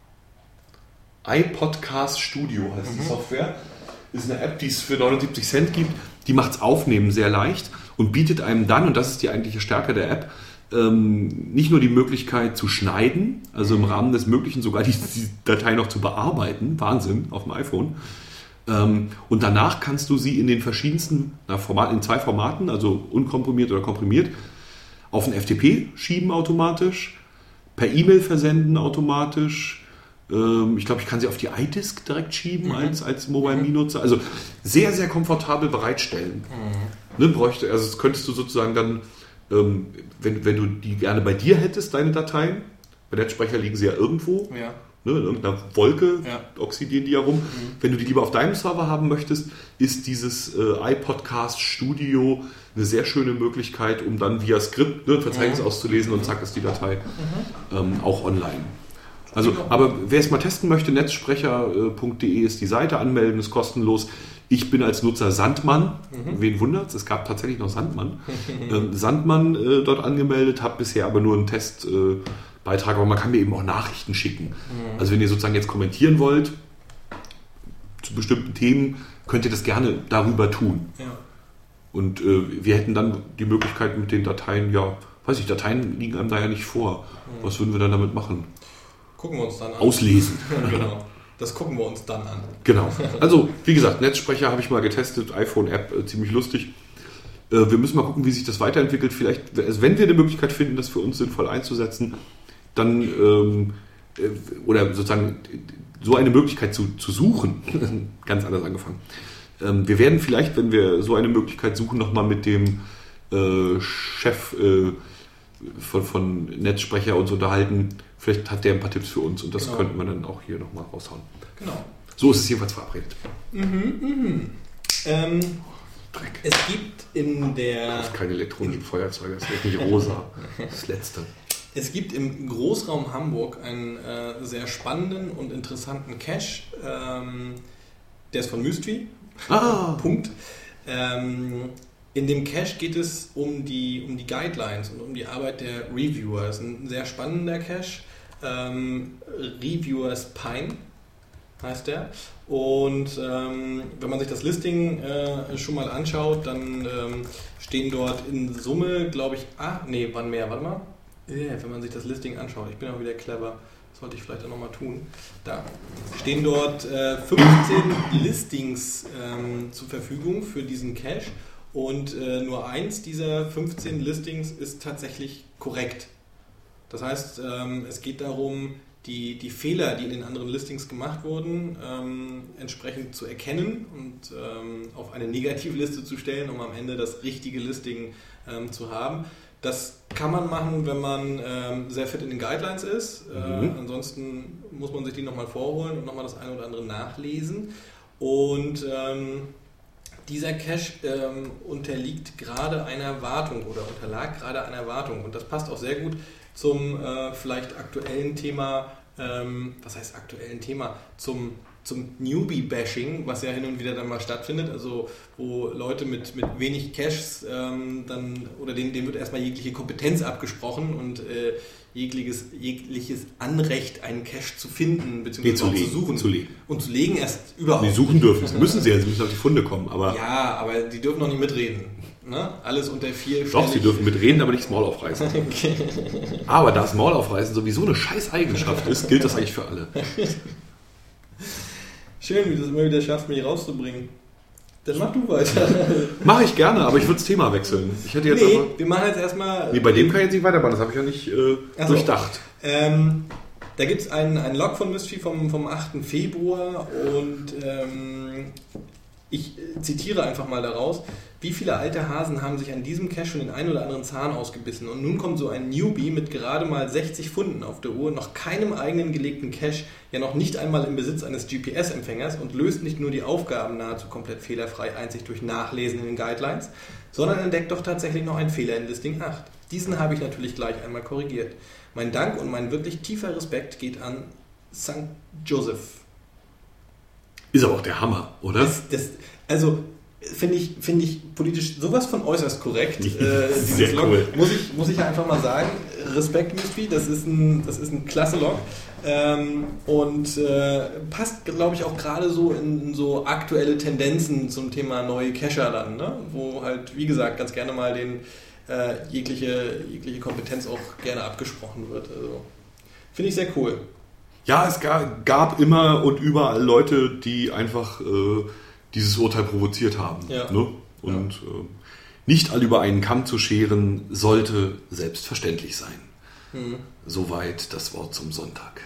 iPodcast Studio heißt mhm. die Software. Ist eine App, die es für neunundsiebzig Cent gibt. Die macht das Aufnehmen sehr leicht und bietet einem dann, und das ist die eigentliche Stärke der App, Ähm, nicht nur die Möglichkeit zu schneiden, also im Rahmen des Möglichen sogar die, die Datei noch zu bearbeiten, Wahnsinn, auf dem iPhone. Ähm, und danach kannst du sie in den verschiedensten na, Formaten, in zwei Formaten, also unkomprimiert oder komprimiert, auf ein F T P schieben automatisch, per E-Mail versenden automatisch. Ähm, ich glaube, ich kann sie auf die iDisk direkt schieben mhm. als, als Mobile Me-Nutzer. Also sehr, sehr komfortabel bereitstellen. Mhm. Ne, bräuchte, also das könntest du sozusagen dann Wenn, wenn du die gerne bei dir hättest, deine Dateien, bei Netzsprecher liegen sie ja irgendwo, ja. ne, in irgendeiner Wolke ja. oxidieren die ja rum. Mhm. Wenn du die lieber auf deinem Server haben möchtest, ist dieses äh, iPodcast Studio eine sehr schöne Möglichkeit, um dann via Skript ne, ein Verzeichnis mhm. auszulesen und zack ist die Datei mhm. ähm, auch online. Also, aber wer es mal testen möchte, netzsprecher punkt de ist die Seite, anmelden ist kostenlos. Ich bin als Nutzer Sandmann, mhm. wen wundert's, es gab tatsächlich noch Sandmann, ähm, Sandmann äh, dort angemeldet, habe bisher aber nur einen Testbeitrag, äh, aber man kann mir eben auch Nachrichten schicken. Mhm. Also wenn ihr sozusagen jetzt kommentieren wollt zu bestimmten Themen, könnt ihr das gerne darüber tun. Ja. Und äh, wir hätten dann die Möglichkeit mit den Dateien, ja, weiß ich, Dateien liegen einem da ja nicht vor. Mhm. Was würden wir dann damit machen? Gucken wir uns dann an. Auslesen. Genau. Das gucken wir uns dann an. Genau. Also, wie gesagt, Netzsprecher habe ich mal getestet, iPhone-App, äh, ziemlich lustig. Äh, wir müssen mal gucken, wie sich das weiterentwickelt. Vielleicht, also wenn wir eine Möglichkeit finden, das für uns sinnvoll einzusetzen, dann, ähm, äh, oder sozusagen so eine Möglichkeit zu, zu suchen, ganz anders angefangen. Ähm, wir werden vielleicht, wenn wir so eine Möglichkeit suchen, nochmal mit dem äh, Chef äh, von, von Netzsprecher uns unterhalten. Vielleicht hat der ein paar Tipps für uns und das genau. könnten wir dann auch hier nochmal raushauen. Genau. So ist es jedenfalls verabredet. Mhm, mhm. Ähm, Dreck. Es gibt in der... Das ist kein elektronischen Feuerzeuge, das ist nicht rosa. Das letzte. Es gibt im Großraum Hamburg einen äh, sehr spannenden und interessanten Cache. Ähm, der ist von Mystery. Ah. Punkt. Ähm, In dem Cache geht es um die, um die Guidelines und um die Arbeit der Reviewer. Das ist ein sehr spannender Cache. Ähm, Reviewers Pine heißt der. Und ähm, wenn man sich das Listing äh, schon mal anschaut, dann ähm, stehen dort in Summe, glaube ich, ah, nee, wann mehr, warte mal. Yeah, wenn man sich das Listing anschaut, ich bin auch wieder clever. Das sollte ich vielleicht auch nochmal tun. Da stehen dort äh, fünfzehn Listings ähm, zur Verfügung für diesen Cache. Und äh, nur eins dieser fünfzehn Listings ist tatsächlich korrekt. Das heißt, ähm, es geht darum, die, die Fehler, die in den anderen Listings gemacht wurden, ähm, entsprechend zu erkennen und ähm, auf eine Negativliste zu stellen, um am Ende das richtige Listing ähm, zu haben. Das kann man machen, wenn man ähm, sehr fit in den Guidelines ist. Mhm. Äh, ansonsten muss man sich die nochmal vorholen und nochmal das eine oder andere nachlesen. Und ähm, dieser Cache ähm, unterliegt gerade einer Wartung oder unterlag gerade einer Wartung. Und das passt auch sehr gut zum äh, vielleicht aktuellen Thema, ähm, was heißt aktuellen Thema, zum, zum Newbie-Bashing, was ja hin und wieder dann mal stattfindet, also wo Leute mit, mit wenig Caches ähm, dann, oder denen, denen wird erstmal jegliche Kompetenz abgesprochen und äh, jegliches, jegliches Anrecht, einen Cache zu finden, beziehungsweise auch zu suchen. Zu legen. Und zu legen erst überhaupt. Die suchen dürfen, das müssen sie ja, sie müssen auf die Funde kommen. Aber ja, aber die dürfen noch nicht mitreden. Ne? Alles unter vier. Doch, sie dürfen mitreden, aber nicht das Maul aufreißen. Okay. Aber da das Maul aufreißen sowieso eine scheiß Eigenschaft ist, gilt das eigentlich für alle. Schön, wie du es immer wieder schaffst, mich rauszubringen. Dann mach du weiter. Mache ich gerne, aber ich würde das Thema wechseln. Ich hätte jetzt nee, aber, wir machen jetzt erstmal... Nee, bei dem kann ich jetzt nicht weitermachen, das habe ich ja nicht äh, so. durchdacht. Ähm, da gibt es einen, einen Log von Mystery vom, vom achten Februar und ähm, ich zitiere einfach mal daraus. Wie viele alte Hasen haben sich an diesem Cache schon den einen oder anderen Zahn ausgebissen und nun kommt so ein Newbie mit gerade mal sechzig Funden auf der Uhr, noch keinem eigenen gelegten Cache, ja noch nicht einmal im Besitz eines G P S-Empfängers und löst nicht nur die Aufgaben nahezu komplett fehlerfrei einzig durch Nachlesen in den Guidelines, sondern entdeckt doch tatsächlich noch einen Fehler in Listing acht. Diesen habe ich natürlich gleich einmal korrigiert. Mein Dank und mein wirklich tiefer Respekt geht an Sankt Joseph. Ist aber auch der Hammer, oder? Das, das, also... Finde ich, finde ich politisch sowas von äußerst korrekt. Äh, Sehr Log, cool. Muss ich, muss ich ja einfach mal sagen. Respekt, Mystery, das ist ein, das ist ein klasse Log. Ähm, und äh, passt, glaube ich, auch gerade so in, in so aktuelle Tendenzen zum Thema neue Cacher dann, ne? Wo halt, wie gesagt, ganz gerne mal den äh, jegliche, jegliche Kompetenz auch gerne abgesprochen wird. Also, finde ich sehr cool. Ja, es gab, gab immer und überall Leute, die einfach... Äh, dieses Urteil provoziert haben. Ja. Ne? Und ja. äh, nicht all über einen Kamm zu scheren, sollte selbstverständlich sein. Mhm. Soweit das Wort zum Sonntag.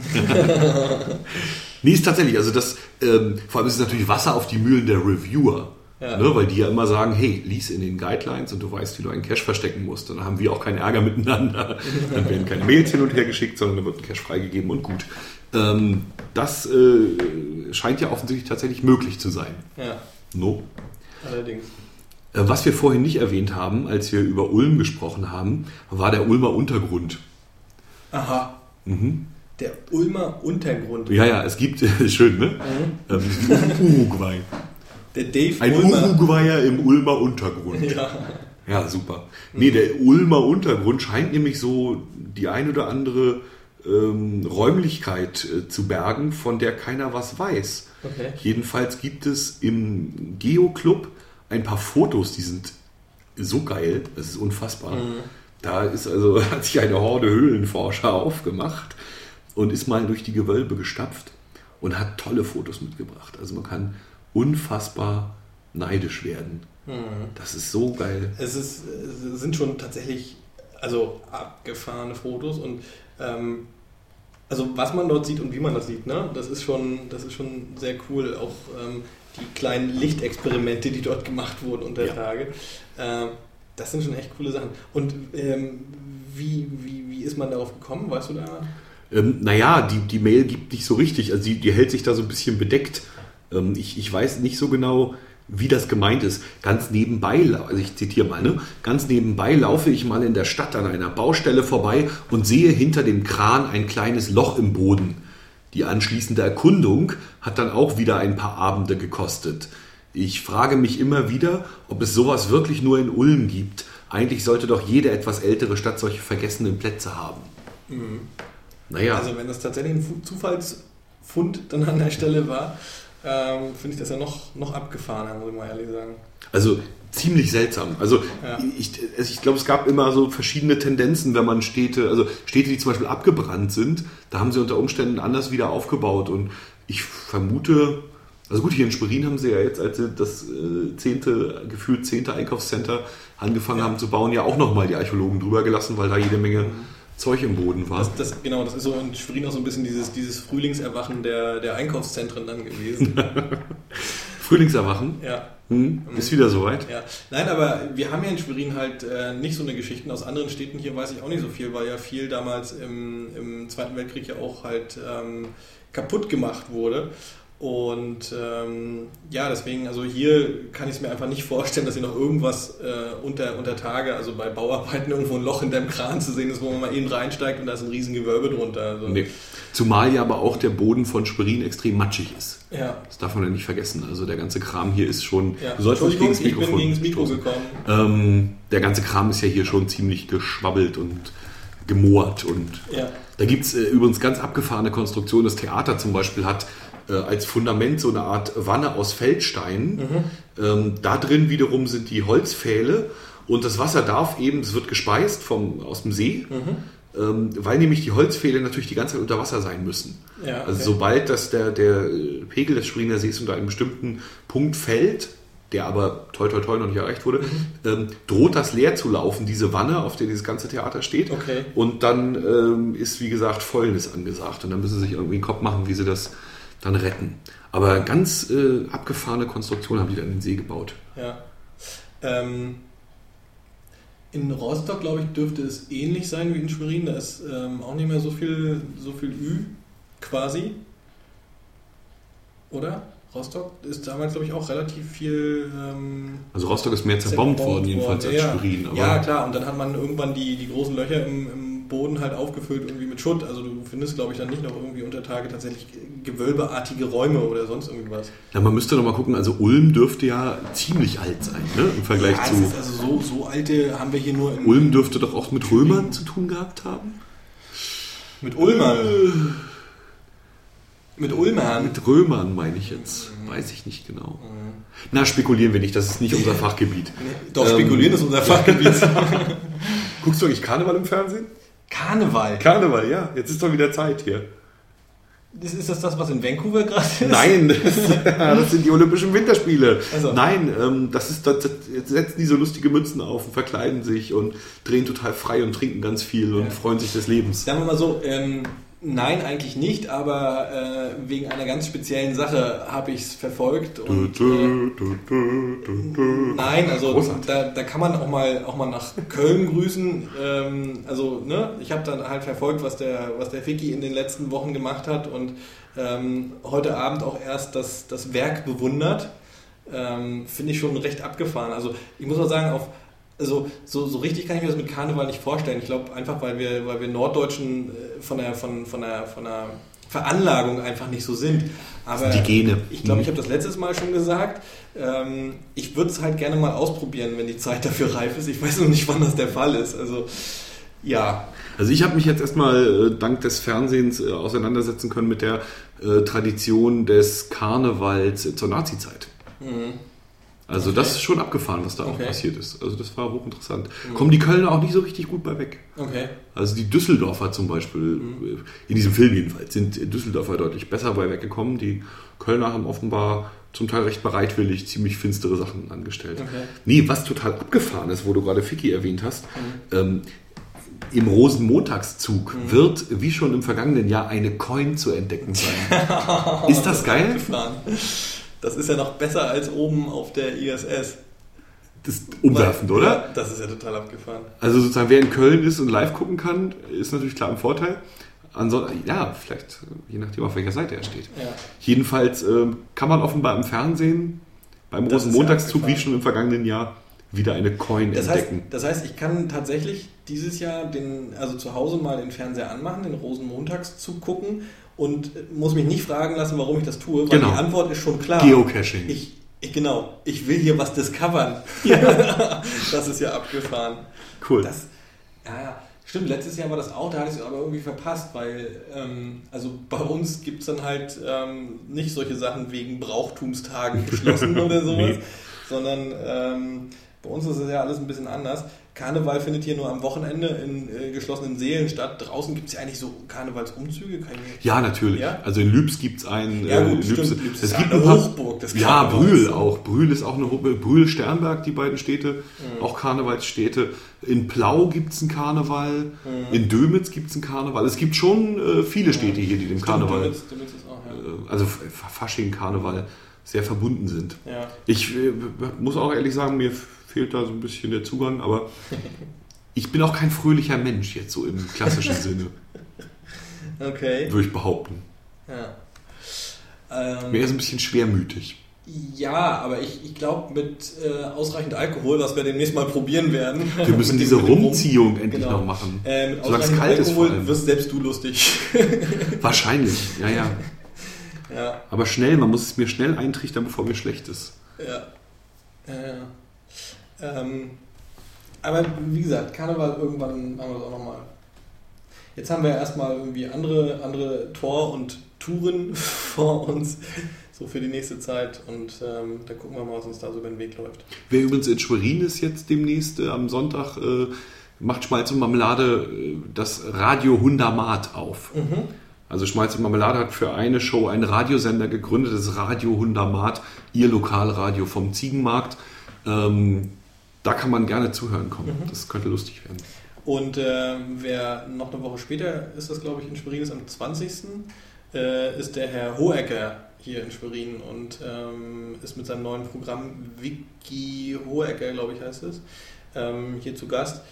Nee, ist tatsächlich, also das, ähm, vor allem ist es natürlich Wasser auf die Mühlen der Reviewer. Ja. Ne? Weil die ja immer sagen, hey, lies in den Guidelines und du weißt, wie du einen Cache verstecken musst. Und dann haben wir auch keinen Ärger miteinander. Dann werden keine Mails hin und her geschickt, sondern dann wird ein Cache freigegeben und gut. Ähm, das äh, scheint ja offensichtlich tatsächlich möglich zu sein. Ja. No. Allerdings. Äh, was wir vorhin nicht erwähnt haben, als wir über Ulm gesprochen haben, war der Ulmer Untergrund. Aha. Mhm. Der Ulmer Untergrund. Ja, ja, es gibt, schön, ne? Mhm. Ähm, Uruguay. Der Dave Ein Ulmer. Uruguayer im Ulmer Untergrund. Ja. Ja, super. Nee, der Ulmer Untergrund scheint nämlich so die ein oder andere ähm, Räumlichkeit äh, zu bergen, von der keiner was weiß. Okay. Jedenfalls gibt es im Geoclub ein paar Fotos, die sind so geil, das ist unfassbar. Mhm. Da ist also, hat sich eine Horde Höhlenforscher aufgemacht und ist mal durch die Gewölbe gestapft und hat tolle Fotos mitgebracht. Also man kann unfassbar neidisch werden. Mhm. Das ist so geil. Es, ist, es sind schon tatsächlich also abgefahrene Fotos und ähm, also was man dort sieht und wie man das sieht, ne? das ist schon, das ist schon sehr cool. Auch ähm, die kleinen Lichtexperimente, die dort gemacht wurden unter ja. Tage. Ähm, das sind schon echt coole Sachen. Und ähm, wie, wie, wie ist man darauf gekommen? Weißt du da? Ähm, naja, die, die Mail gibt nicht so richtig. Also die, die hält sich da so ein bisschen bedeckt. Ähm, ich, ich weiß nicht so genau, wie das gemeint ist. Ganz nebenbei, also ich zitiere mal, ne? Ganz nebenbei laufe ich mal in der Stadt an einer Baustelle vorbei und sehe hinter dem Kran ein kleines Loch im Boden. Die anschließende Erkundung hat dann auch wieder ein paar Abende gekostet. Ich frage mich immer wieder, ob es sowas wirklich nur in Ulm gibt. Eigentlich sollte doch jede etwas ältere Stadt solche vergessenen Plätze haben. Mhm. Naja. Also wenn das tatsächlich ein Zufallsfund dann an der Stelle war, ähm, finde ich das ja noch, noch abgefahrener, muss ich mal ehrlich sagen. Also ziemlich seltsam. Also ja. ich, ich glaube, es gab immer so verschiedene Tendenzen, wenn man Städte, also Städte, die zum Beispiel abgebrannt sind, da haben sie unter Umständen anders wieder aufgebaut. Und ich vermute, also gut, hier in Schwerin haben sie ja jetzt, als sie das äh, zehnte, gefühlt zehnte Einkaufscenter angefangen ja. haben zu bauen, ja auch nochmal die Archäologen drüber gelassen, weil da jede Menge mhm. Zeug im Boden war. Das, das, genau, das ist so in Schwerin auch so ein bisschen dieses, dieses Frühlingserwachen der, der Einkaufszentren dann gewesen. Frühlingserwachen? Ja. Hm, ist wieder soweit? Ja. Nein, aber wir haben ja in Schwerin halt äh, nicht so eine Geschichten. Aus anderen Städten hier weiß ich auch nicht so viel, weil ja viel damals im, im Zweiten Weltkrieg ja auch halt ähm, kaputt gemacht wurde. Und ähm, ja, deswegen, also hier kann ich es mir einfach nicht vorstellen, dass hier noch irgendwas äh, unter, unter Tage, also bei Bauarbeiten irgendwo ein Loch in dem Kran zu sehen ist, wo man mal eben reinsteigt und da ist ein riesen Gewölbe drunter. Also. Nee. Zumal ja aber auch der Boden von Schwerin extrem matschig ist. Ja. Das darf man ja nicht vergessen. Also der ganze Kram hier ist schon... Ja. Du sollst nicht gegen das Mikrofon. Ich bin gegen das Mikro stoßen. gekommen. Ähm, der ganze Kram ist ja hier schon ziemlich geschwabbelt und gemoort. Und ja. Da gibt es äh, übrigens ganz abgefahrene Konstruktionen. Das Theater zum Beispiel hat als Fundament so eine Art Wanne aus Feldsteinen. Mhm. Ähm, da drin wiederum sind die Holzpfähle und das Wasser darf eben, es wird gespeist vom, aus dem See, mhm. ähm, weil nämlich die Holzpfähle natürlich die ganze Zeit unter Wasser sein müssen. Ja, okay. Also sobald das der, der Pegel des Schweriner Sees unter einem bestimmten Punkt fällt, der aber toi toi toi noch nicht erreicht wurde, mhm. ähm, droht das leer zu laufen, diese Wanne, auf der dieses ganze Theater steht. Okay. Und dann ähm, ist, wie gesagt, Fäulnis angesagt. Und dann müssen sie sich irgendwie einen Kopf machen, wie sie das dann retten. Aber ganz äh, abgefahrene Konstruktion haben die dann in den See gebaut. Ja. Ähm, in Rostock, glaube ich, dürfte es ähnlich sein wie in Schwerin. Da ist ähm, auch nicht mehr so viel, so viel Ü quasi. Oder? Rostock ist damals, glaube ich, auch relativ viel... Ähm, also Rostock ist mehr zerbombt worden, jedenfalls als ja. Schwerin. Aber ja, klar. Und dann hat man irgendwann die, die großen Löcher im, im Boden halt aufgefüllt irgendwie mit Schutt. Also du findest, glaube ich, dann nicht noch irgendwie unter Tage tatsächlich gewölbeartige Räume oder sonst irgendwas. Ja, man müsste noch mal gucken, also Ulm dürfte ja ziemlich alt sein, ne? Im Vergleich ja, zu... Ist also so, so alte haben wir hier nur in... Ulm dürfte doch auch mit Römern zu tun gehabt haben? Mit Ulmern? Äh, mit Ulmern? Mit Römern meine ich jetzt. Mhm. Weiß ich nicht genau. Mhm. Na, spekulieren wir nicht, das ist nicht unser Fachgebiet. Doch, spekulieren ähm, ist unser Fachgebiet. Guckst du eigentlich Karneval im Fernsehen? Karneval? Karneval, ja. Jetzt ist doch wieder Zeit hier. Ist, ist das das, was in Vancouver gerade ist? Nein, das, das sind die Olympischen Winterspiele. Also. Nein, ähm, das ist, das, jetzt setzen die so lustige Mützen auf und verkleiden sich und drehen total frei und trinken ganz viel und ja. freuen sich des Lebens. Sagen wir mal so, ähm, Nein, eigentlich nicht, aber äh, wegen einer ganz speziellen Sache habe ich es verfolgt. Und, du, du, du, du, du, du. Nein, also da, da kann man auch mal, auch mal nach Köln grüßen. Ähm, also ne, ich habe dann halt verfolgt, was der, was der Vicky in den letzten Wochen gemacht hat und ähm, heute Abend auch erst das, das Werk bewundert. Ähm, Finde ich schon recht abgefahren. Also ich muss mal sagen, auf Also so, so richtig kann ich mir das mit Karneval nicht vorstellen. Ich glaube einfach, weil wir, weil wir Norddeutschen von der, von, von, der, von der Veranlagung einfach nicht so sind. Aber das sind die Gene. Ich glaube, ich habe das letztes Mal schon gesagt. Ähm, ich würde es halt gerne mal ausprobieren, wenn die Zeit dafür reif ist. Ich weiß noch nicht, wann das der Fall ist. Also ja. Also ich habe mich jetzt erstmal äh, dank des Fernsehens äh, auseinandersetzen können mit der äh, Tradition des Karnevals äh, zur Nazizeit. Mhm. Also okay. Das ist schon abgefahren, was da okay. auch passiert ist. Also das war hochinteressant. Mhm. Kommen die Kölner auch nicht so richtig gut bei weg. Okay. Also die Düsseldorfer zum Beispiel, mhm. in diesem Film jedenfalls, sind Düsseldorfer deutlich besser bei weggekommen. Die Kölner haben offenbar zum Teil recht bereitwillig ziemlich finstere Sachen angestellt. Okay. Nee, was total abgefahren ist, wo du gerade Vicky erwähnt hast, mhm. ähm, im Rosenmontagszug mhm. wird, wie schon im vergangenen Jahr, eine Coin zu entdecken sein. Ist das geil? Abgefahren. Das ist ja noch besser als oben auf der I S S. Das ist umwerfend, oder? Ja, das ist ja total abgefahren. Also sozusagen, wer in Köln ist und live gucken kann, ist natürlich klar im Vorteil. Ansonsten, ja, vielleicht, je nachdem, auf welcher Seite er steht. Ja. Jedenfalls äh, kann man offenbar im Fernsehen beim Rosenmontagszug, wie schon im vergangenen Jahr, wieder eine Coin das entdecken. Heißt, das heißt, ich kann tatsächlich dieses Jahr den, also zu Hause mal den Fernseher anmachen, den Rosenmontagszug gucken und muss mich nicht fragen lassen, warum ich das tue, weil genau. Die Antwort ist schon klar. Geocaching. Ich, ich, genau, ich will hier was discovern. Das ist ja abgefahren. Cool. Das, ja, ja. Stimmt, letztes Jahr war das auch, da hatte ich es aber irgendwie verpasst, weil ähm, also bei uns gibt es dann halt ähm, nicht solche Sachen wegen Brauchtumstagen geschlossen oder sowas, nee. sondern ähm, bei uns ist es ja alles ein bisschen anders. Karneval findet hier nur am Wochenende in äh, geschlossenen Sälen statt. Draußen gibt es ja eigentlich so Karnevalsumzüge. Kann ich ja, natürlich. Ja? Also in Lübs gibt es einen. Ja, gut, äh, Lübs, stimmt. Lübs es ist gibt eine ein Hochburg des Ja, Karnevals. Brühl auch. Brühl ist auch eine Hochburg. Brühl-Sternberg, die beiden Städte, mhm. auch Karnevalsstädte. In Plau gibt es einen Karneval. Mhm. In Dömitz gibt es einen Karneval. Es gibt schon äh, viele Städte hier, die dem stimmt, Karneval, Dömitz, Dömitz ist auch, ja. äh, also Fasching, Karneval, sehr verbunden sind. Ja. Ich äh, muss auch ehrlich sagen, mir fehlt da so ein bisschen der Zugang, aber ich bin auch kein fröhlicher Mensch jetzt so im klassischen Sinne. Okay. Würde ich behaupten. Ja. Ähm, Mir ist ein bisschen schwermütig. Ja, aber ich, ich glaube, mit äh, ausreichend Alkohol, was wir demnächst mal probieren werden. Wir müssen diese Rumziehung Rum, endlich genau. noch machen. Äh, mit Solange es kalt Alkohol ist, vor allem. Wirst selbst du lustig. Wahrscheinlich, ja, ja, ja. Aber schnell, man muss es mir schnell eintrichtern, bevor mir schlecht ist. Ja. Ja, ja. Ähm, aber wie gesagt, Karneval, irgendwann machen wir das auch nochmal. Jetzt haben wir erstmal irgendwie andere, andere Tor- und Touren vor uns, so für die nächste Zeit. Und ähm, dann gucken wir mal, was uns da so über den Weg läuft. Wer übrigens in Schwerin ist jetzt demnächst, äh, am Sonntag, äh, macht Schmalz und Marmelade äh, das Radio Hundermat auf. Mhm. Also Schmalz und Marmelade hat für eine Show einen Radiosender gegründet, das Radio Hundermat, ihr Lokalradio vom Ziegenmarkt. Ähm, da kann man gerne zuhören kommen. Mhm. Das könnte lustig werden. Und äh, wer noch eine Woche später ist das, glaube ich, in Schwerin, ist am zwanzigsten Äh, ist der Herr Hohecker hier in Schwerin und ähm, ist mit seinem neuen Programm Vicky Hohecker, glaube ich, heißt es, ähm, hier zu Gast.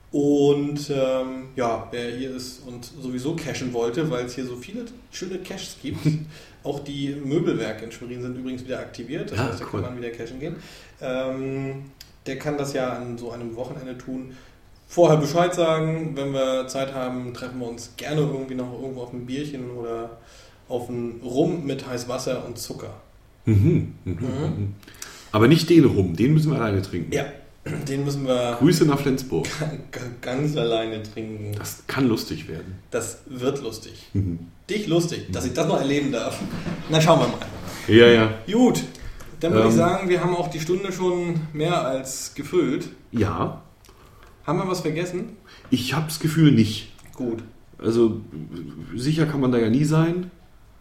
Und ähm, ja, wer hier ist und sowieso cashen wollte, weil es hier so viele schöne Caches gibt, auch die Möbelwerke in Schwerin sind übrigens wieder aktiviert, das ja, heißt, da cool. kann man wieder cashen gehen. Ähm, der kann das ja an so einem Wochenende tun. Vorher Bescheid sagen, wenn wir Zeit haben, treffen wir uns gerne irgendwie noch irgendwo auf ein Bierchen oder auf einen Rum mit Heißwasser und Zucker. Mhm, mhm, mhm. Aber nicht den Rum, den müssen wir alleine trinken. Ja, den müssen wir Grüße nach Flensburg. Ganz alleine trinken. Das kann lustig werden. Das wird lustig. Mhm. Dich lustig, dass ich das noch erleben darf. Na, schauen wir mal. Ja, ja. Gut, dann würde ähm, ich sagen, wir haben auch die Stunde schon mehr als gefüllt. Ja. Haben wir was vergessen? Ich habe das Gefühl nicht. Gut. Also sicher kann man da ja nie sein.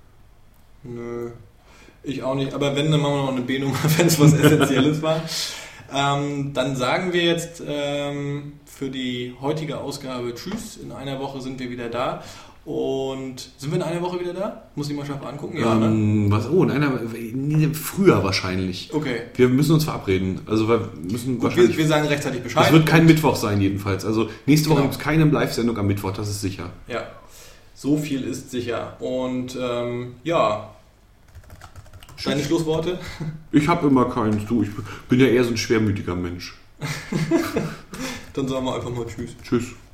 Nö, ich auch nicht. Aber wenn, dann machen wir noch eine B-Nummer, wenn es was Essentielles war. Ähm, dann sagen wir jetzt ähm, für die heutige Ausgabe Tschüss. In einer Woche sind wir wieder da. Und sind wir in einer Woche wieder da? Muss ich mal scharf angucken? Ja, ähm, ne? Was? Oh, in einer... nee, früher wahrscheinlich. Okay. Wir müssen uns verabreden. Also wir müssen Gut, wahrscheinlich... wir, wir sagen rechtzeitig Bescheid. Es wird kein Mittwoch sein jedenfalls. Also nächste Woche Genau. gibt es keine Live-Sendung am Mittwoch, das ist sicher. Ja, so viel ist sicher. Und ähm, ja, deine Schlussworte? Ich habe immer keins. Du, ich bin ja eher so ein schwermütiger Mensch. Dann sagen wir einfach mal Tschüss. Tschüss.